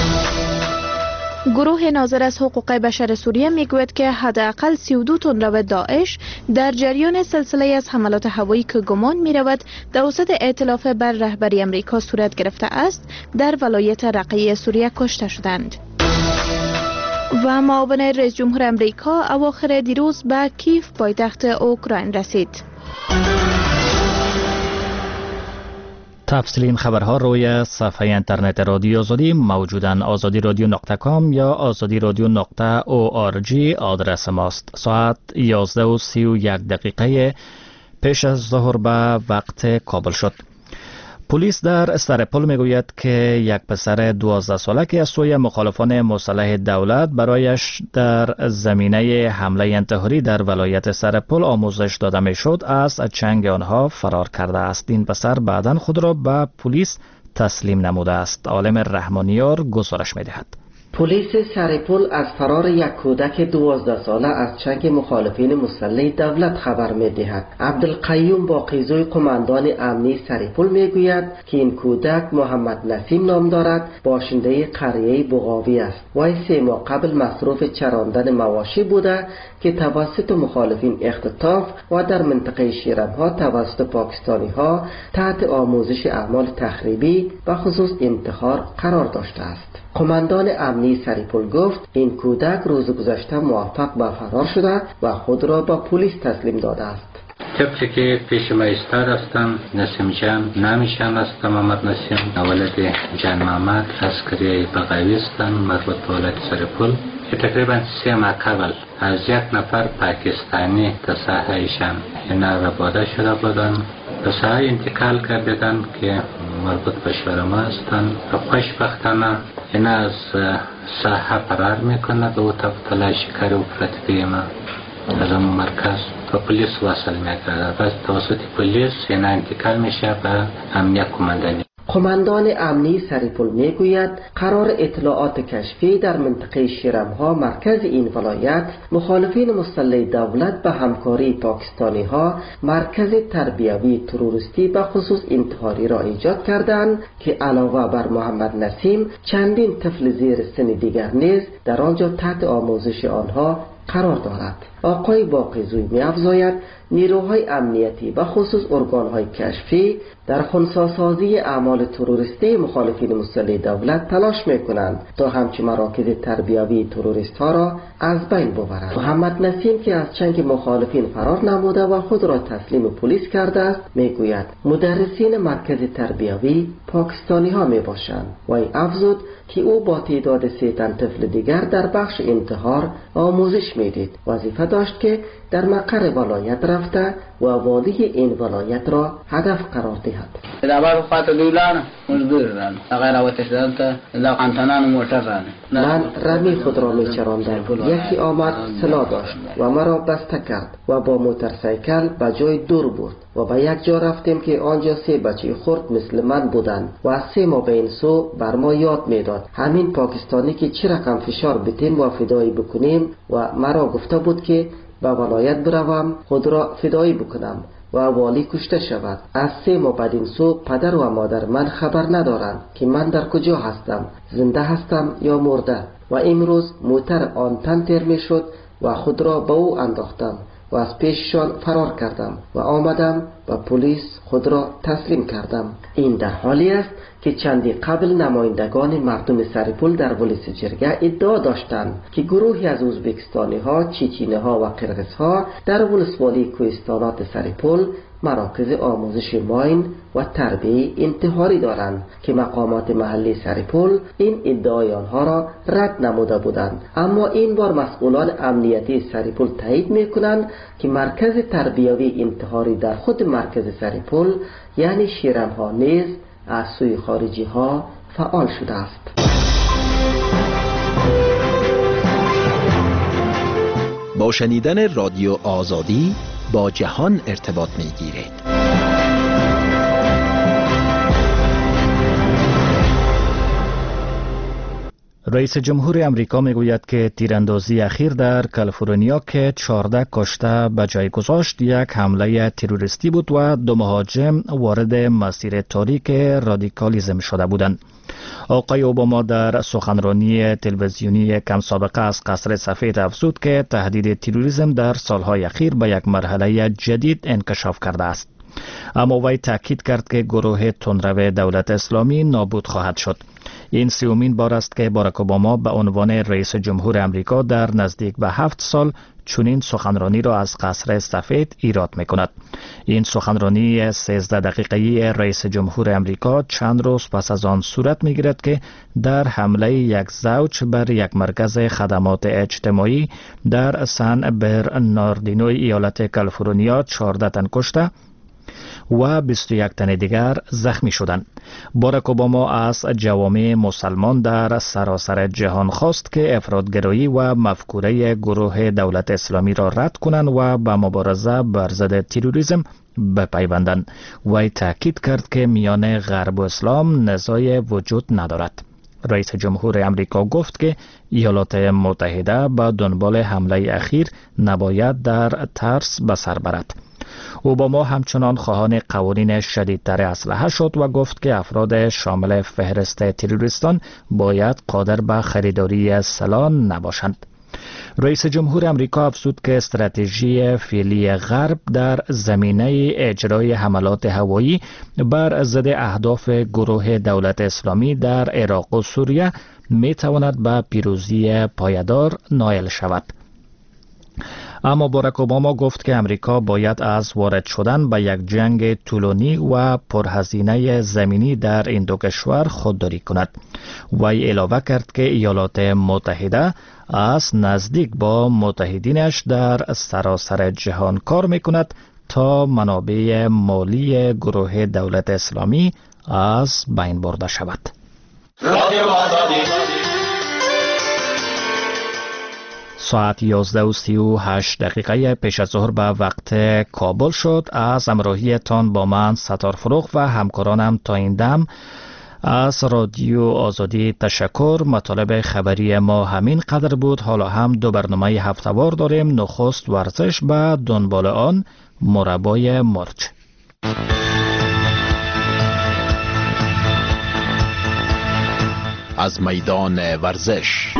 گروه ناظر از حقوق بشر سوریه میگوید که حداقل سی و دو تن رو داعش در جریان سلسله از حملات هوایی که گمان می رود توسط ائتلاف بر رهبری امریکا صورت گرفته است در ولایت رقیه سوریه کشته شدند. و معاون رئیس جمهور امریکا اواخر دیروز به کیف پایتخت اوکراین رسید. تفصیل این خبرها روی صفحه اینترنت رادیو آزادی موجودن. آزادی رادیو نقطه کام یا آزادی رادیو نقطه او آر جی آدرس ماست. ساعت یازده و سی و یک دقیقه پیش از ظهر به وقت کابل شد. پلیس در سرپل میگوید که یک پسر دوازده ساله که از سوی مخالفان مسلح دولت برایش در زمینه حمله انتحاری در ولایت سرپل آموزش داده میشد از چنگ آنها فرار کرده است. این پسر بعداً خود را به پلیس تسلیم نموده است. عالم رحمانیار گزارش میدهد. پلیس سرپل از فرار یک کودک دوازده ساله از چنگ مخالفین مسلح دولت خبر می‌دهد. عبدالقیوم باقیزوی قماندان امنی سرپل میگوید که این کودک محمد نسیم نام دارد، باشنده قریه بوغاوی است. وی سه ماه قبل مصروف چراندن مواشی بوده که توسط مخالفین اختطاف و در منطقه شیرمها توسط پاکستانی ها تحت آموزش اعمال تخریبی و خصوص انتحار قرار داشته است. قماندان امنی سرپل گفت این کودک روز گذشته موفق به فرار شده و خود را به پلیس تسلیم داده است. طبقی که پیش ما ایستاد هستم نسیم جان نمیشم است. محمد نسیم ولد جان محمد عسکری بغاوی هستند مربوط به ولایت سرپل که تقریبا سه ماه قبل از یک نفر پاکستانی در ساحه ایشان اینا را باده شده بودند به ساحه انتقال کردند که مربوط به شورما هستند. خوشبختانه اینا از ساحه فرار میکنه به او تلاشی کاری اپراتیوی ما از اون مرکز به پلیس وصل میکرده. پس توسط پلیس اینا انتقال میشه به امنیت کماندانی. قماندان امنی سرپل میگوید قرار اطلاعات کشفی در منطقه شیرمها مرکز این ولایت مخالفین مسلح دولت به همکاری پاکستانی ها مرکز تربیوی تروریستی به خصوص انتحاری را ایجاد کردند که علاوه بر محمد نسیم چندین طفل زیر سن دیگر نیز در آنجا تحت آموزش آنها قرار دارد. آقای باقیزوی می افزاید نیروهای امنیتی و خصوص ارگانهای کشفی در خنثی‌سازی اعمال تروریستی مخالفین مسلح دولت تلاش می کنند تا همچی مراکز تربیوی تروریست ها را از بین ببرند. محمد نسیم که از چنگ مخالفین فرار نموده و خود را تسلیم پلیس کرده است می گوید مدرسین مرکز تربیوی پاکستانی ها می باشند. وی افزود که او با تعداد سه تن طفل دیگر در بخش انتحار آموزش میدید. وظیفه داشت که در مقر ولایت رفته و والی این ولایت را هدف قرار دهد. دابا خاطر دولان مزدور ران غیر اوتش دلته لا قنتنان موتر ران. من رمی خود را میچراندم. یکی آمد سلاح داشت و مرا بسته کرد و با موتورسیکل به جای دور برد و به یک جا رفتیم که آنجا سه بچه خرد مثل من بودند و سه ماه به این سو بر ما یاد میداد همین پاکستانی که چه رقم فشار بتیم و فدایی بکنیم و مرا گفته بود که به ولایت بروم خود را فدایی بکنم و والی کشته شود. از سه ماه بعد این سو پدر و مادر من خبر ندارند که من در کجا هستم، زنده هستم یا مرده. و امروز موتر آن تن تر می شد و خود را به او انداختم و از پیششان فرار کردم و آمدم و پلیس خود را تسلیم کردم. این در حالی است که چندی قبل نمایندگان مردم سرپل در ولس جرگه ادعا داشتند که گروهی از ازبکستانی ها، چیچینی ها و قرغیز ها در ولسوالی کوهستانات سرپل مراکز آموزش ماین و تربیه انتحاری دارند که مقامات محلی سرپل این ادعای آنها را رد نموده بودند. اما این بار مسئولان امنیتی سرپل تایید میکنند که مرکز تربیوی انتحاری در خود مرکز سرپل یعنی شیرم ها نیز از سوی خارجی ها فعال شده است. با شنیدن رادیو آزادی با جهان ارتباط می گیرید. رئیس جمهور امریکا می گوید که تیراندازی اخیر در کالیفرنیا که چهارده کشته به جای گذاشت یک حمله تروریستی بود و دو مهاجم وارد مسیر تاریک رادیکالیسم شده بودند. آقای اوباما در سخنرانی تلویزیونی کم سابقه از قصر سفید افزود که تهدید تروریسم در سالهای اخیر به یک مرحله جدید انکشاف کرده است. اما وی تاکید کرد که گروه تندرو دولت اسلامی نابود خواهد شد. این سومین بار است که باراک اوباما به عنوان رئیس جمهور امریکا در نزدیک به هفت سال چنین سخنرانی را از قصر سفید ایراد می‌کند. این سخنرانی سیزده دقیقه‌ای رئیس جمهور امریکا چند روز پس از آن صورت می‌گیرد که در حمله یک زوج بر یک مرکز خدمات اجتماعی در سان برناردینو ایالت کالیفرنیا چهارده تن کشته و بیست و یک تن دیگر زخمی شدند. باراک اوباما از جوامع مسلمان در سراسر جهان خواست که افراطگرایی و مفکوره گروه دولت اسلامی را رد کنند و به مبارزه بر ضد تروریسم بپیوندند. وی تاکید کرد که میان غرب و اسلام نزاع وجود ندارد. رئیس جمهور امریکا گفت که ایالات متحده به دنبال حمله اخیر نباید در ترس به سر برد. اوباما همچنان خواهان قوانین شدیدتر اسلحه شد و گفت که افراد شامل فهرست تروریستان باید قادر به خریداری سلاح نباشند. رئیس جمهور امریکا افزود که استراتژی فعلی غرب در زمینه اجرای حملات هوایی بر ضد اهداف گروه دولت اسلامی در عراق و سوریه می تواند به پیروزی پایدار نائل شود. اما باراک اوباما گفت که امریکا باید از وارد شدن به یک جنگ طولانی و پرهزینه زمینی در این دو کشور خودداری کند. وی علاوه کرد که ایالات متحده از نزدیک با متحدینش در سراسر جهان کار میکند تا منابع مالی گروه دولت اسلامی از بین برده شود. رادیو آزادی ساعت یازده و سی و هشت دقیقه پیش از ظهر به وقت کابل شد. از همراهیتان با من ستار فروغ و همکارانم تا این دم از رادیو آزادی تشکر. مطالب خبری ما همین قدر بود. حالا هم دو برنامه هفته‌وار داریم. نخست ورزش، به دنبال آن مربای مرج. از میدان ورزش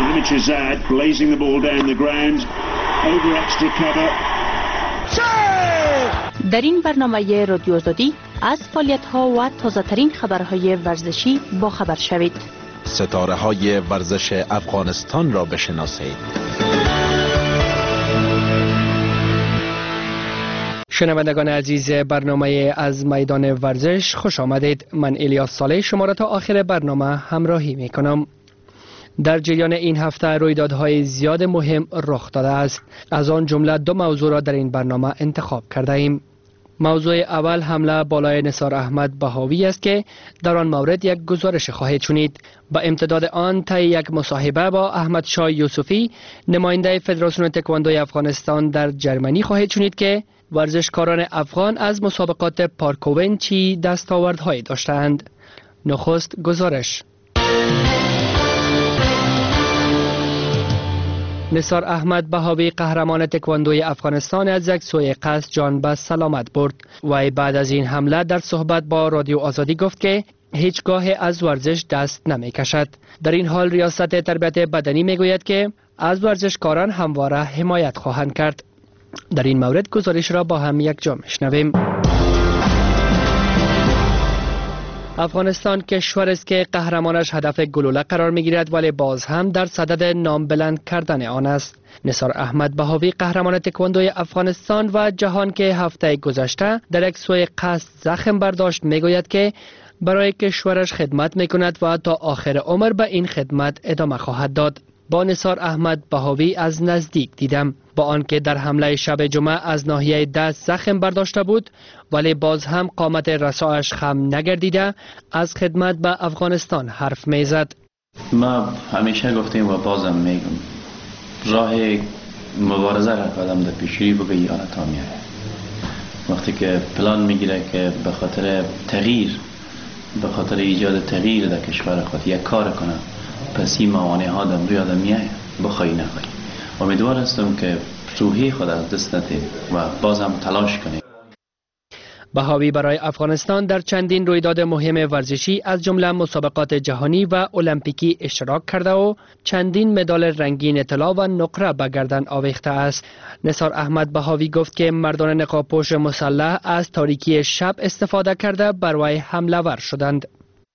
در این برنامه رادیو آزادی از فعالیت‌ها و تازه‌ترین خبرهای ورزشی با خبر شوید. ستاره‌های ورزش افغانستان را بشناسید. شنوندگان عزیز برنامه از میدان ورزش خوش آمدید. من الیاس صالح شما را تا آخر برنامه همراهی می کنم. در جریان این هفته رویدادهای زیاد مهم رخ داده است. از آن جمله دو موضوع را در این برنامه انتخاب کرده ایم. موضوع اول حمله بالای نثار احمد بهاوی است که در آن مورد یک گزارش خواهید شنید. با امتداد آن طی یک مصاحبه با احمد شاه یوسفی نماینده فدراسیون تکواندوی افغانستان در جرمنی خواهید شنید که ورزشکاران افغان از مسابقات پارکوون چی دستاوردهایی داشتند. نخست گزارش. نثار احمد بهاوی قهرمان تکواندوی افغانستان از یک سوء قصد جان به سلامت برد. وی بعد از این حمله در صحبت با رادیو آزادی گفت که هیچگاه از ورزش دست نمی کشد. در این حال ریاست تربیت بدنی می گوید که از ورزشکاران همواره حمایت خواهند کرد. در این مورد گزارش را با هم یک جا میشنویم. افغانستان کشور است که قهرمانش هدف گلوله قرار میگیرد ولی باز هم در صدد نام بلند کردن آن است. نثار احمد بهاوی قهرمان تکواندوی افغانستان و جهان که هفته گذشته در یک سوء قصد زخم برداشت میگوید که برای کشورش خدمت میکند و تا آخر عمر به این خدمت ادامه خواهد داد. با نثار احمد بهاوی از نزدیک دیدم. با آنکه در حمله شب جمعه از ناحیه دست زخم برداشته بود ولی باز هم قامت رسایش خم نگردیده از خدمت به افغانستان حرف میزد. ما همیشه گفتیم و بازم میگم راه مبارزه را قدم در پیشی و به یادت میاره. وقتی که پلان میگیره که به خاطر تغییر به خاطر ایجاد تغییر در کشور خود یک کار کنه پس این موانع ها در روی آدم میایه بخوایی نخوایی. امیدوار هستم که روحی خود از دست ندهیم و بازم تلاش کنیم. بهاوی برای افغانستان در چندین رویداد مهم ورزشی از جمله مسابقات جهانی و المپیکی اشتراک کرده و چندین مدال رنگین طلا و نقره به گردن آویخته است. نثار احمد بهاوی گفت که مردان نقابپوش مسلح از تاریکی شب استفاده کرده بر وی حمله ور شدند.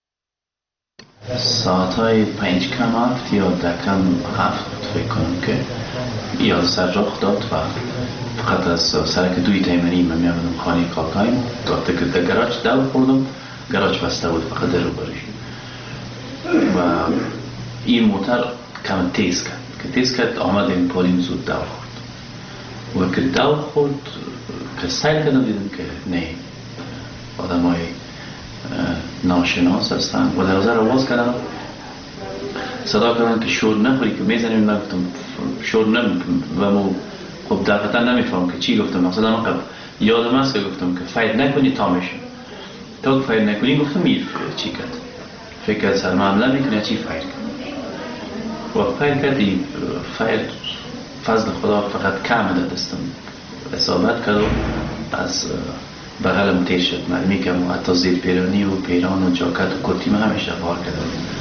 ساعت های پنج کم هفت یا دکم هفت فکر کنم که یا سر رخ داد و فقط از سرک دوی تیمنی من میامدم خانه کاکایم وقتی که در گراج دور خوردم گراج بسته بود فقط در رو برش و این موتر کم تیز کرد که تیز کرد آمد این پولیم زود دور خورد و که دور خورد که سیل کردم دیدم که نه آدم های ناشناس هستن و دروازه رو باز کردم صدا کردن که شور نخوری که میزنیم نگفتم شور نم و مو خب دقیقا نمیفهم که چی گفتم مقصد من یادم است که گفتم که فاید نکنی تا میشه تا که فاید نکنی گفتم میف چی کرد فکر سر معامله میکنه چی فاید کرد و فاید کردی فاید فضل خدا فقط کم ده دستم اصابت کرد و از بغلم تیر شد معلومی که حتی زیر پیرانی و پیران و جاکت و کتیم همیشه بار کرده.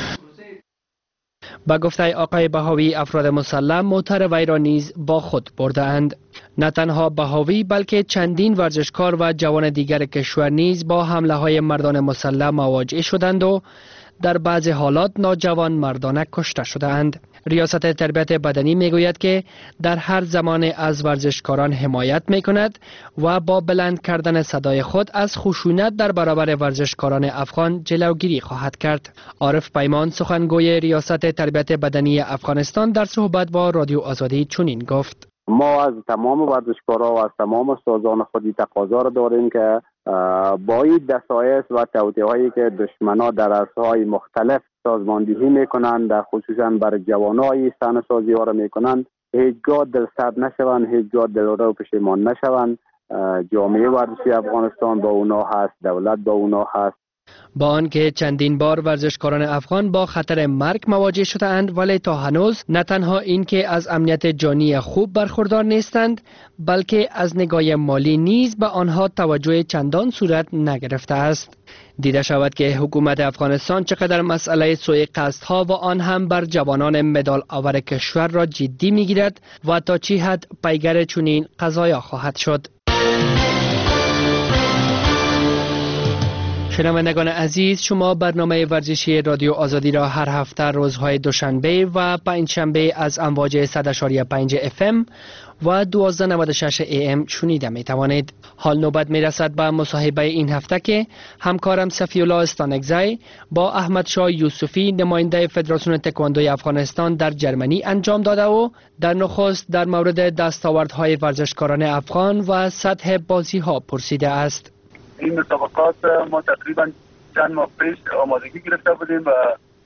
با گفته آقای بهاوی افراد مسلح موتر وی را نیز با خود برده اند. نه تنها بهاوی بلکه چندین ورزشکار و جوان دیگر کشور نیز با حمله های مردان مسلح مواجه شدند و در بعض حالات نوجوان مردانه کشته شده اند. ریاست تربیت بدنی میگوید که در هر زمان از ورزشکاران حمایت میکند و با بلند کردن صدای خود از خشونت در برابر ورزشکاران افغان جلوگیری خواهد کرد. عارف پیمان سخنگوی ریاست تربیت بدنی افغانستان در صحبت با رادیو آزادی چنین گفت: ما از تمام ورزشکارا و از تمام سازان خودی تقاضا را داریم که با این دسایس و توطئه‌هایی که دشمنا در عرصه‌های مختلف سازماندهی میکنند در خصوصا بر جوانای صحنه‌سازی ها را میکنند هیچگاه دلسرد نشوند، هیچگاه دلرو و پشیمان نشوند. جامعه ورزشی افغانستان با اونا هست، دولت با اونا هست. با آنکه چندین بار ورزشکاران افغان با خطر مرگ مواجه شده اند ولی تا هنوز نه تنها این که از امنیت جانی خوب برخوردار نیستند بلکه از نگاه مالی نیز به آنها توجه چندان صورت نگرفته است. دیده شود که حکومت افغانستان چقدر مسئله سوء قصدها و آن هم بر جوانان مدال آور کشور را جدی میگیرد و تا چه حد پیگر چنین قضایا خواهد شد. شنوندگان عزیز، شما برنامه ورزشی رادیو آزادی را هر هفته روزهای دوشنبه و پنجشنبه از امواج صد و پنج اف ام و دوازده نود و شش ای ام شنیده می توانید. حال نوبت می رسد به مصاحبه این هفته که همکارم صفی‌الله استانکزی با احمد شاه یوسفی نماینده فدراسیون تکواندوی افغانستان در جرمنی انجام داده و در نخست در مورد دستاوردهای ورزشکاران افغان و سطح بازی ها پرسیده است. این مسابقات ما تقریبا چند ماه پیش آمادگی گرفته بودیم و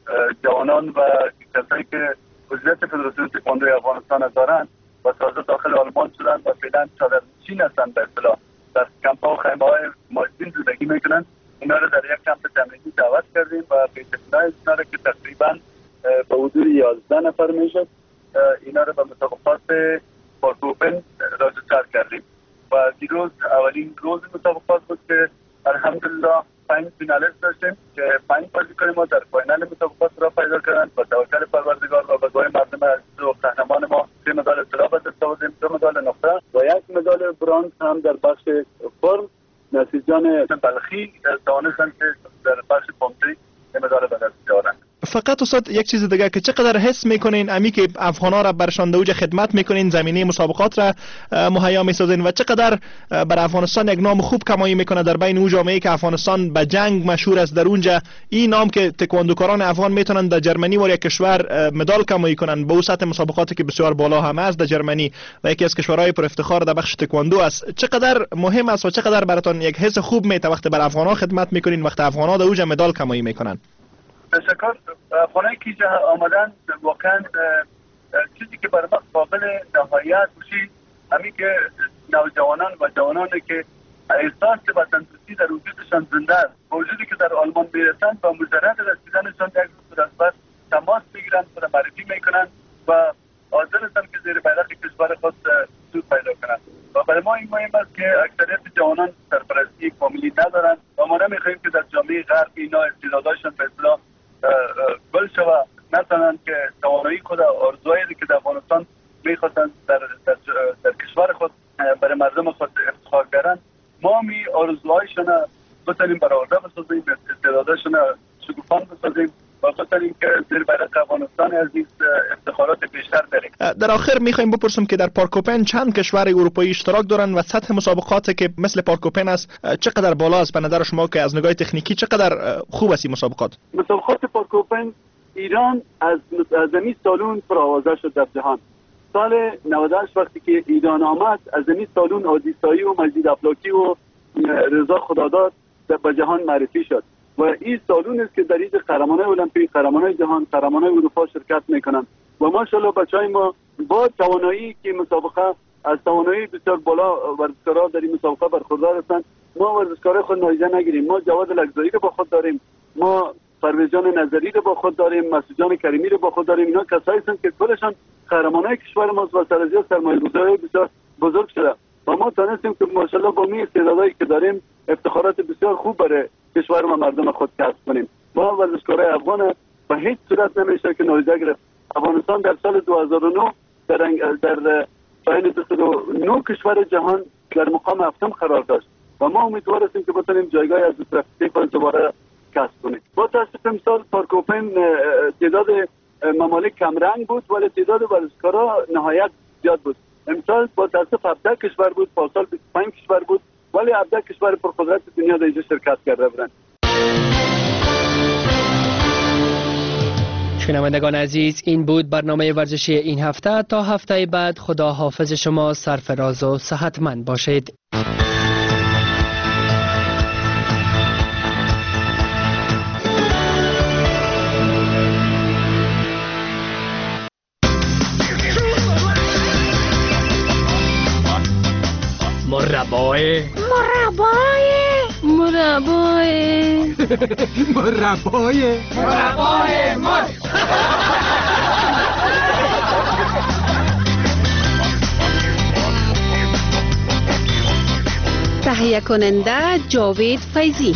جوانان و کسایی که عضویت فدراسیون تکواندوی افغانستان دارند و تازه داخل آلمان شدن و فعلا چادرنشین هستند به اصطلاح در کمپ ها و خیمه های ماجدین زندگی میکنند. اینا رو در یک کمپ تمرینی دعوت کردیم و به اطلاع اینا رو که تقریبا به حدود یازده نفر میشد اینا رو به مسابقات پارکوپن راجع کردیم و دیروز اولین روز مسابقات بود که الحمدلله پنج فینالیست داشتیم که پنج بازیکن ما در فاینال مسابقات را پیدا کردند با توکل پروردگار و به دعای مردم عزیز و قهرمان ما سه مدال طلا به دست آوردیم، دو مدال نقره و یک مدال برنز هم در بخش فرم. نسیجان بلخی توانستند که در بخش پومتری مدال به دست بیارند. فقط استاد یک چیز دیگه که چقدر حس میکنین امی که افغانا را برشان دوجه خدمت میکنین، زمینه مسابقات را مهیا میسازین و چقدر بر افغانستان یک نام خوب کمایی میکنه در بین اون جامعه که افغانستان به جنگ مشهور است. در اونجا این نام که تکواندوکاران افغان میتونن در جرمنی و یک کشور مدال کمایی کنن به سطح مسابقاتی که بسیار بالا هم است در جرمنی و یکی از کشورهای پر افتخار در بخش تکواندو است، چقدر مهم است و چقدر براتون یک حس خوب میته وقتی بر افغانا خدمت میکنین، وقتی افغانا در اونجا مدال کمایی میکنن؟ تشکر. افغانایی که اینجا آمدن واقعا چیزی که بر ما قابل نهایت باشی همین که نوجوانان و جوانانی که احساس وطن‌دوستی در وجودشان زنده است، موجودی که در آلمان میرسند و مجرد رسیدنشان یک روز از تماس میگیرند و معرفی میکنند و حاضر هستند که زیر بیرق کشور خود سود پیدا کنند و برای ما این مهم است که اکثریت جوانان سرپرستی فامیلی ندارند و ما نمیخواهیم که در جامعه غرب اینا استعدادشان به اصطلاح گل شود، نتونند که توانایی خود آرزوهایی که در افغانستان میخواستند در, در, در کشور خود برای مردم خود افتخار کردند. ما می آرزوهایشان بتونیم برآورده بسازیم، استعدادشان شکوفان بسازیم و بتونیم که زیر بیرق افغانستان عزیز افتخارات بیشتر داریم. در آخر میخوایم بپرسم که در پارکوپن چند کشور اروپایی اشتراک دارن و سطح مسابقاتی که مثل پارکوپن است چقدر بالا است به نظر شما که از نگاه تکنیکی چقدر خوب است این مسابقات؟ مسابقات پارکوپن ایران از از این سالون پرآوازه شد در جهان. سال نود و هشت وقتی که ایران آمد از این سالون آدیسایی و مجید افلاکی و رضا خداداد به جهان معرفی شد و این سالون است که در این قهرمانان المپیک، قهرمانان جهان، قهرمانان اروپا شرکت میکنند و ماشاءالله بچهای ما با توانایی که مسابقه از توانایی بسیار بالا ورزشکارا در این مسابقه برخوردار هستند. ما ورزشکارای خود نادیده نگیریم، ما جواد لگزایی رو با خود داریم، ما پرویز جان نظری رو با خود داریم، مسعود جان کریمی رو با خود داریم. اینا کسایی هستند که کلشان قهرمانای کشور ما و سر از سرمایه‌گذاری بسیار بزرگ شده و ما تونستیم که ماشاءالله با می استعدادایی که داریم افتخارات بسیار خوب برای کشور و مردم خود کسب کنیم. ما ورزشکارای افغان به هیچ صورت نمیشه که نادیده گرفت. افغانستان در سال دو هزار و نه در در بین دویست و نه کشور جهان در مقام هفتم قرار داشت و ما امیدوار هستیم که بتونیم جایگاه از رفته دوباره کسب کنیم. با تاسف امسال پارکوپن تعداد ممالک کم رنگ بود ولی تعداد ورزشکارا نهایت زیاد بود. امسال با تاسف هفده کشور بود، پارسال بیست و پنج کشور بود ولی هفده کشور پرقدرت دنیا در اینجا شرکت کرده بودند. شنوندگان عزیز، این بود برنامه ورزشی این هفته. تا هفته بعد خدا حافظ شما، سرفراز و صحتمند باشید. مربای مربای مربای مربای مربای مار تهیه کننده جاوید فیضی.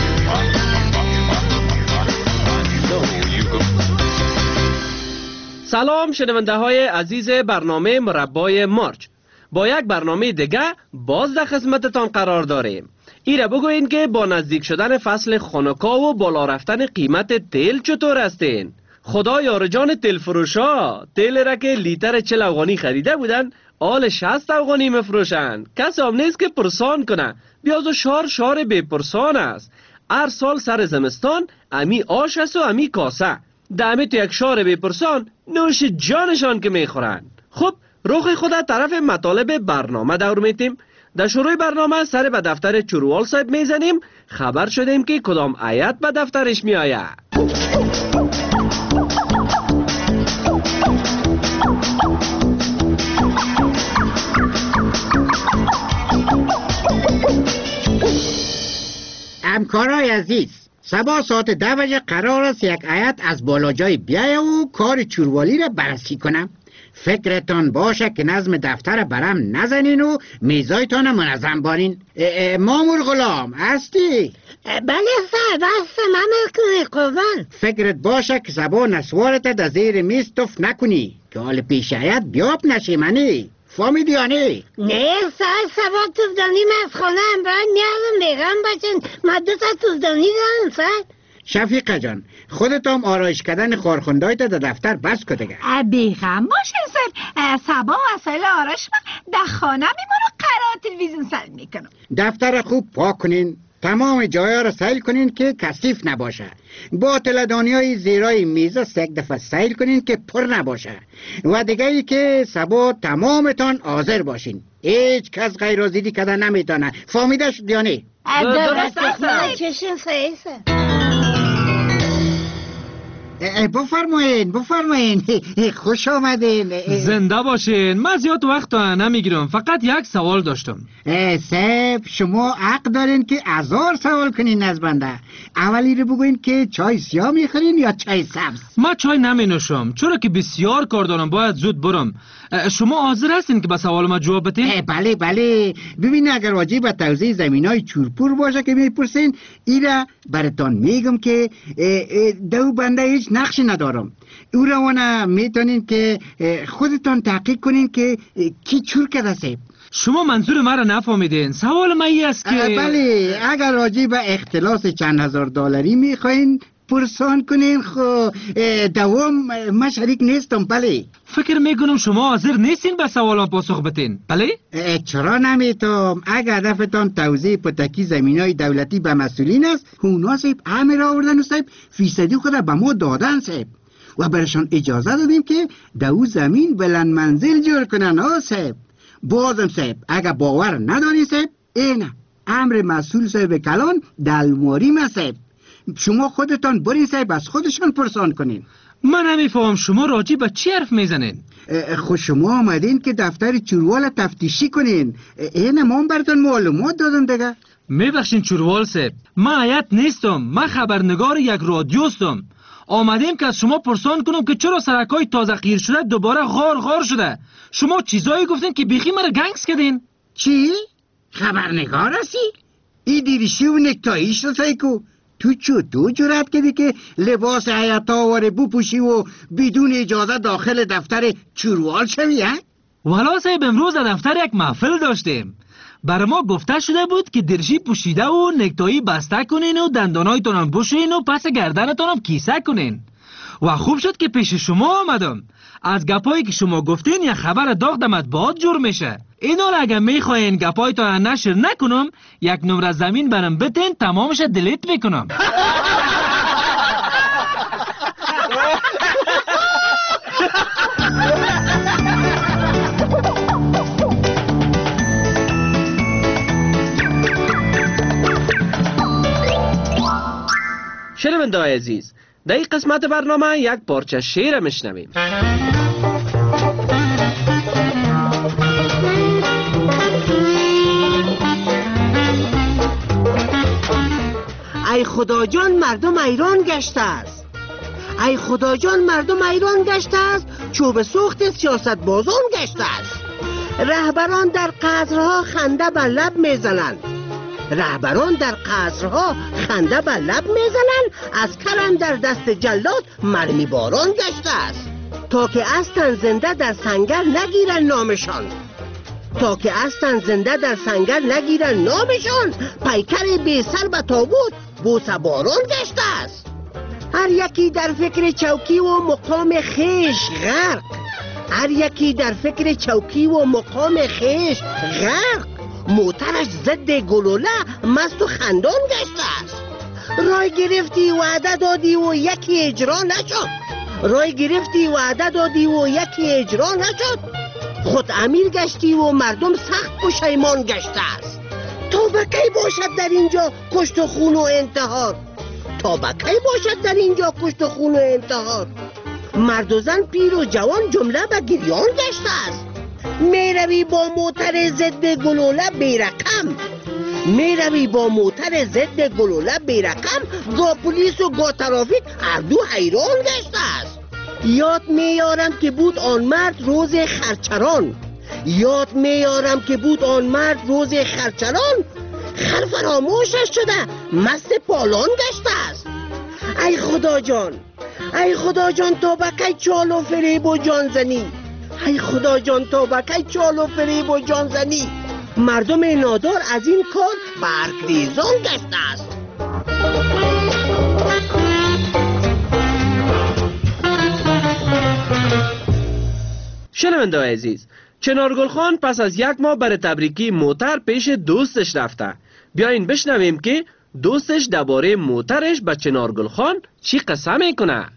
سلام شنونده های عزیز برنامه مربای مارچ، با یک برنامه دیگه باز در خدمتتان قرار داریم. ایره بگوین که با نزدیک شدن فصل خانوکا و بالا رفتن قیمت تیل چطور هستین؟ خدا یار جان تیل فروشا، تیل را که لیتر چل افغانی خریده بودن آل شصت افغانی مفروشن. کس هم نیست که پرسان کنه. بیازو شار شار بے پرسان است. هر سال سر زمستان امی آش است و امی کاسه. دمی تو یک شار بے پرسان نوش جانشان که میخورن. خب روخ خدا طرف مطالب برنامه دور میتیم. در شروع برنامه سر به دفتر چروال صاحب میزنیم. خبر شدیم که کدام آیت به دفترش میآید. همکارای عزیز، صبح ساعت ده بجه قرار است یک آیت از بالا جای بیایم و کار چوروالی را بررسی کنم. فکرتان باشه که نظم دفتر برم نزنین و میزایتان منظم بانین. مامور غلام هستی؟ بله صاحب هستم. عمل کنی قربان. فکرت باشه که صبح نسوارت در زیر میز تف نکنی که حال پیش آیت بیاب نشی منی. فهمیدی یا نه؟ نه صاحب سبا توزدانی از خانه هم باید میازم بیغم بچن. من دو تا توزدانی دارم صاحب. شفیقه جان خودت هم آرایش کردن خارخوندهایت در دفتر بس کدگه. بیغم باشه سر. سبا وسایل آرایش من در خانه میمونم قرار تلویزیون سل میکنم. دفتر خوب پاک کنین. تمام جایا را سیل کنین که کثیف نباشه. باطلدانی های زیرای میزا سک دفعه سیل کنین که پر نباشه. و دیگه ای که سبا تمامتان حاضر باشین. هیچ کس غیر از دیدی کده نمیتونه. فهمیده شد یا نه؟ درست است. چشم سیسه. بفرمایین بفرمایین. خوش آمدین. زنده باشین. من زیاد وقت نمیگیرم. فقط یک سوال داشتم. صاحب شما حق دارین که هزار سوال کنین از بنده. اولی رو بگوین که چای سیاه میخورین یا چای سبز؟ من چای نمی نوشم چرا که بسیار کار دارم باید زود برم. شما حاضر هستین که به سوال ما جواب بدین؟ بله بله. ببین اگر واجب به توزیع زمینای چورپور باشه که میپرسین ایره براتون میگم که دو بنده هیچ نقشی ندارم. او را وانا میتونین که خودتون تحقیق کنین که کی چور کرده سیب. شما منظور مرا نفهمیدین. سوال من ای است که بله اگر راجع به اختلاس چند هزار دلاری میخواین پرسان کنین خو دوام من شریک نیستم. بله فکر میکنم شما حاضر نیستین به سوالان پاسخ بدین. بله چرا نمیتونم؟ اگر دفتان توزیع پتکی زمینای دولتی به مسئولین است اونا سیب همه را آوردن و سیب فیصدی خود به ما دادن سیب و برشان اجازه دادیم که دو زمین بلند منزل جور کنن. ها سیب بازم سیب اگر باور نداری سیب اینه امر مسئول سیب کلان دلماری ما سیب. شما خودتان برین سیب از خودشان پرسان کنین. من نمیفهم شما راجع به چی حرف میزنین؟ خود شما آمدین که دفتر چوروال تفتیشی کنین. اینه من براتون معلومات دادم دیگه. میبخشین چوروال صاحب من حیات نیستم. من خبرنگار یک رادیوستم. آمدیم که از شما پرسان کنم که چرا سرکای تازه قیر شده دوباره غار غار شده. شما چیزایی گفتین که بیخی مرا گنگس کردین. چی؟ خبرنگار هستی؟ ای دیریشی و نکتاییش رو سایکو تو چو تو جرأت کردی که لباس حیاتا آواره بپوشی و بدون اجازه داخل دفتر چوروال شوی؟ والا صاحب امروز در دفتر یک محفل داشتیم. بر ما گفته شده بود که درشی پوشیده و نکتایی بسته کنین و دندانایتونم بشوین و پس گردنتونم کیسه کنین. و خوب شد که پیش شما آمدم. از گپایی که شما گفتین یک خبر داغ در مطبوعات جور میشه. اینا را اگر میخواین گپایتان نشر نکنم یک نمره زمین برم بتین تمامش دلیت میکنم. شنونده های عزیز در این قسمت برنامه یک پارچه شعر میشنویم. ای خدا جان مردم ایران گشته است. ای خدا جان مردم ایران گشته است. چوب سوخت سیاست بازان گشته است. رهبران در قصرها خنده بر لب میزنند. رهبران در قصرها خنده بر لب میزنند. از کرم در دست جلاد مرمی باران گشته است. تا که از تن زنده در سنگر نگیرن نامشان. تا که اصلا زنده در سنگر نگیرن نامشان پیکر بی سر به تابوت بوسباران گشته است. هر یکی در فکر چوکی و مقام خیش غرق، هر یکی در فکر چوکی و مقام خیش غرق. موترش ضد گلوله مست و خندان گشته است. رای گرفتی وعده دادی و یکی اجرا نشد، رای گرفتی وعده دادی و یکی اجرا نشد. خود امیر گشتی و مردم سخت پشیمان گشته است. تا به کی باشد در اینجا کشت و خون و انتحار؟ تا به کی باشد در اینجا کشت و خون و انتحار؟ مرد و زن پیر و جوان جمله به گریان گشته است. میروی با موتر ضد گلوله بیرقم، میروی با موتر ضد گلوله بیرقم. گا پلیس و گا ترافیک هر دو حیران گشته است. یاد میارم که بود آن مرد روز خرچران، یاد میارم که بود آن مرد روز خرچران. خر فراموشش شده مست پالان گشته است. ای خدا جان، ای خدا جان تا به کی چال و فریب و جان زنی؟ ای خدا جان تا به کی چال و فریب و جان زنی؟ مردم نادار از این کار برگریزان گشته است. شنونده عزیز، چنارگل خان پس از یک ماه برای تبریکی موتر پیش دوستش رفته. بیاین بشنویم که دوستش درباره موترش به چنارگل خان چی قصه میکنه.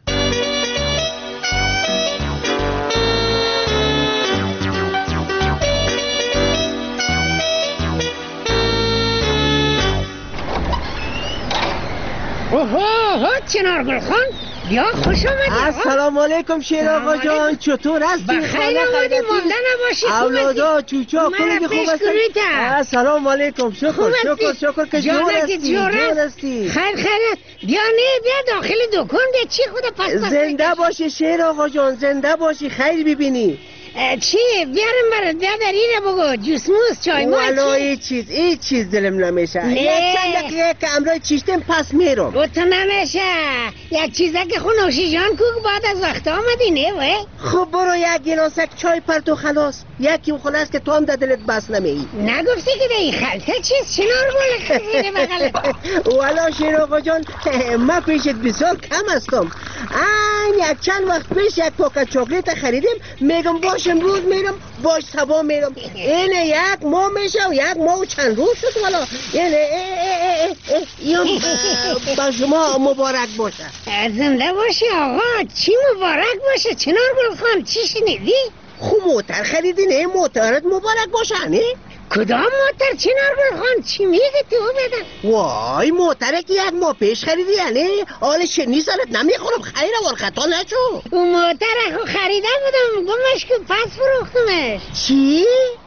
اوه چنارگل خان، بیا خوش آمدی. السلام علیکم شیر آقا جان، چطور هستی؟ بخیر آمدی، مانده نباشی. اولادا چوچا کلی خوب هستی؟ السلام علیکم، شکر شکر شکر که جور هستی جور هستی. خیر خیرت، بیا نه بیا داخل دکان بیا. چی خود پس پس زنده باشی شیر آقا جان، زنده باشی، خیر ببینی. چی بیارم برات؟ بیا در اینه بگو جوس موس چای ما. والا هیچ چیز هیچ چیز دلم نمیشه. یک چند دقیقه که امرای چیشتم پس میرم. گوتو نمیشه یک چیزه که خون نوشی جان کوک بعد از وقت آمدی نه وی. خب برو یک گلاسک چای پرتو خلاص، یکی خلاص که تو هم در دلت بس نمی. نگفتی که در این خلطه چیز چنار گل خزیره بغلت؟ والا شیر آقا جان من پیشت بسیار کم هستم. این یک چند وقت پیش یک پاکت چاکلیت خریدیم، میگم باش امروز میرم باش سبا میرم. این یک ماه میشه و یک ماه و چند روز شد. والا این با شما مبارک باشه. زنده باشی آقا. چی مبارک باشه چنارگل خان؟ چی شنیدی؟ خب موتر خریدی نه؟ موترت مبارک باشه نه؟ کدام موتر چنارگل خان؟ چی میگی تو بدن؟ وای موتره که یک ماه پیش خریدی یعنی؟ حال شنی سالت نمیخورم خیره وار خطا نشو. اون موتر خو خریده بودم گمش که پس فروختمش. چی؟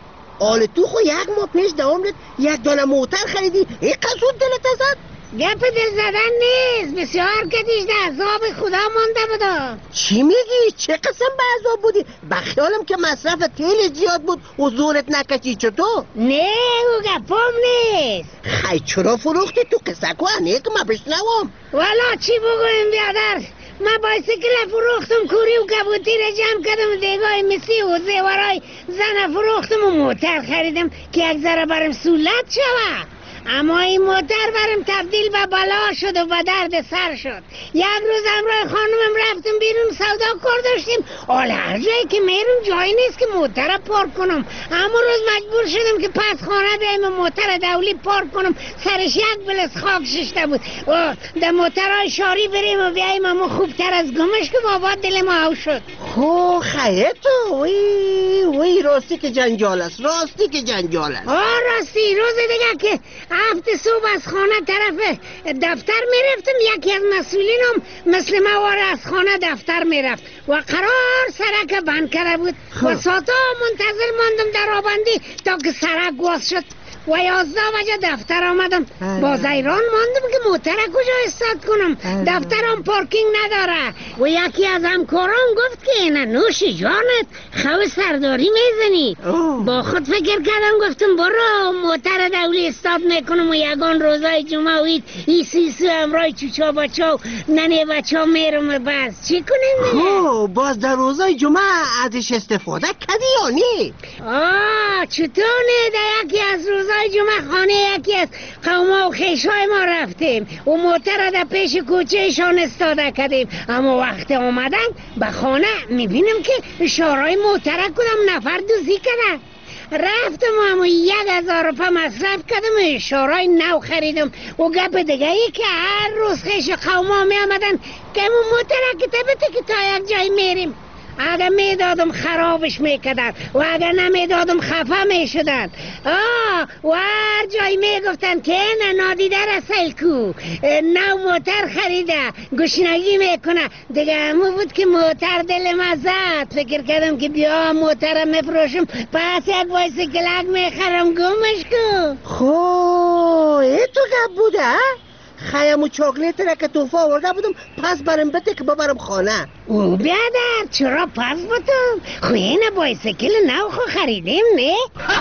حال تو خو یک ماه پیش دوامت یک دانه موتر خریدی؟ این قصود دلت ازد؟ گپ دل زدن نیست، بسیار کتیش ده عذاب خدا مانده بودا. چی میگی؟ چه قسم به عذاب بودی؟ بخیالم که مصرف تیل زیاد بود و زورت نکشی چطور؟ نه او گپام نیست. خی چرا فروختی تو قصه کو انه که ما بشنوم؟ والا چی بگویم بیادر، من بایسیکل فروختم، کوری و کبوتی را جمع کردم، دیگای مسی و زیورای زن فروختم و موتر خریدم که یک ذره برم سولت شوه. اما این موتر برم تبدیل به بلا شد و به درد سر شد. یک روز همراه خانمم رفتم بیرون سودا کار داشتیم، حال هر جایی که میرم جایی نیست که موتر پارک کنم. اما روز مجبور شدم که پس خانه بیایم موتر دولی پارک کنم، سرش یک بلس خاک ششته بود و در موترهای شاری بریم و بیاییم. اما خوبتر از گمش که بابا دل ما او شد. خو خیه تو وی وی راستی که جنجال است، راستی که جنجال است. آه راستی روز دیگه که هفته صبح از خانه طرف دفتر میرفتم، یکی از مسئولینم مثل موار از خانه دفتر میرفت و قرار سرک بند کرده بود و ساعتا منتظر ماندم در آبندی تا که سرک گواز شد و یازده بجه دفتر آمدم. با زیران ماندم که موتر کجا استاد کنم، دفترم پارکینگ نداره و یکی از همکارام گفت که اینه نوش جانت خو سرداری میزنی. با خود فکر کردم گفتم برو موتر دولی استاد میکنم و یگان روزای جمعه و عید ای سیسو امرای چوچا بچا و ننه بچا میرم. بس چی کنیم؟ خب باز در روزای جمعه ازش استفاده کردی یا نی؟ آه چطوره در یکی از روزای جمعه خانه یکی از قوما و خیشای ما رفتیم و موتر در پیش کوچهشان استاده کردیم، اما وقت آمدن به خانه میبینیم که اشارای موتر کدام نفر دوزی کرده. رفتم اما یک هزار روپه مصرف کردم و اشارای نو خریدم و گپ دیگه ای که هر روز خیش قوما می آمدن که امون موتر که تبته که تا یک جای میریم، اگر میدادم خرابش میکردن و اگر نمیدادم خفه میشدن. آه و هر جای میگفتن که نه نادیده رسیل کو نو موتر خریده گشنگی میکنه دیگه. همو بود که موتر دل مزد فکر کردم که بیا موترم میفروشم پس یک بایسیکلک میخرم گمش کو. خو ای تو گپ بوده؟ خیمو چاکلیت را که توفه آورده بودم پس برم بده که ببرم خانه. او بیادر چرا پس بودم؟ خو این بایسیکل نو خو خریدیم نه؟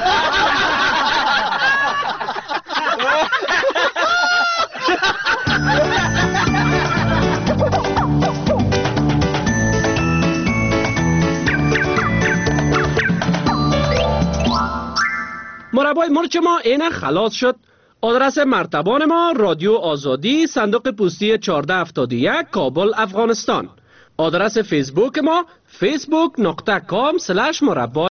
مربای مرچ ما اینه خلاص شد. آدرس مرتبان ما رادیو آزادی، صندوق پستی چهارده هفتاد و یک، کابل، افغانستان. آدرس فیسبوک ما فیسبوک نقطه کام سلش مربای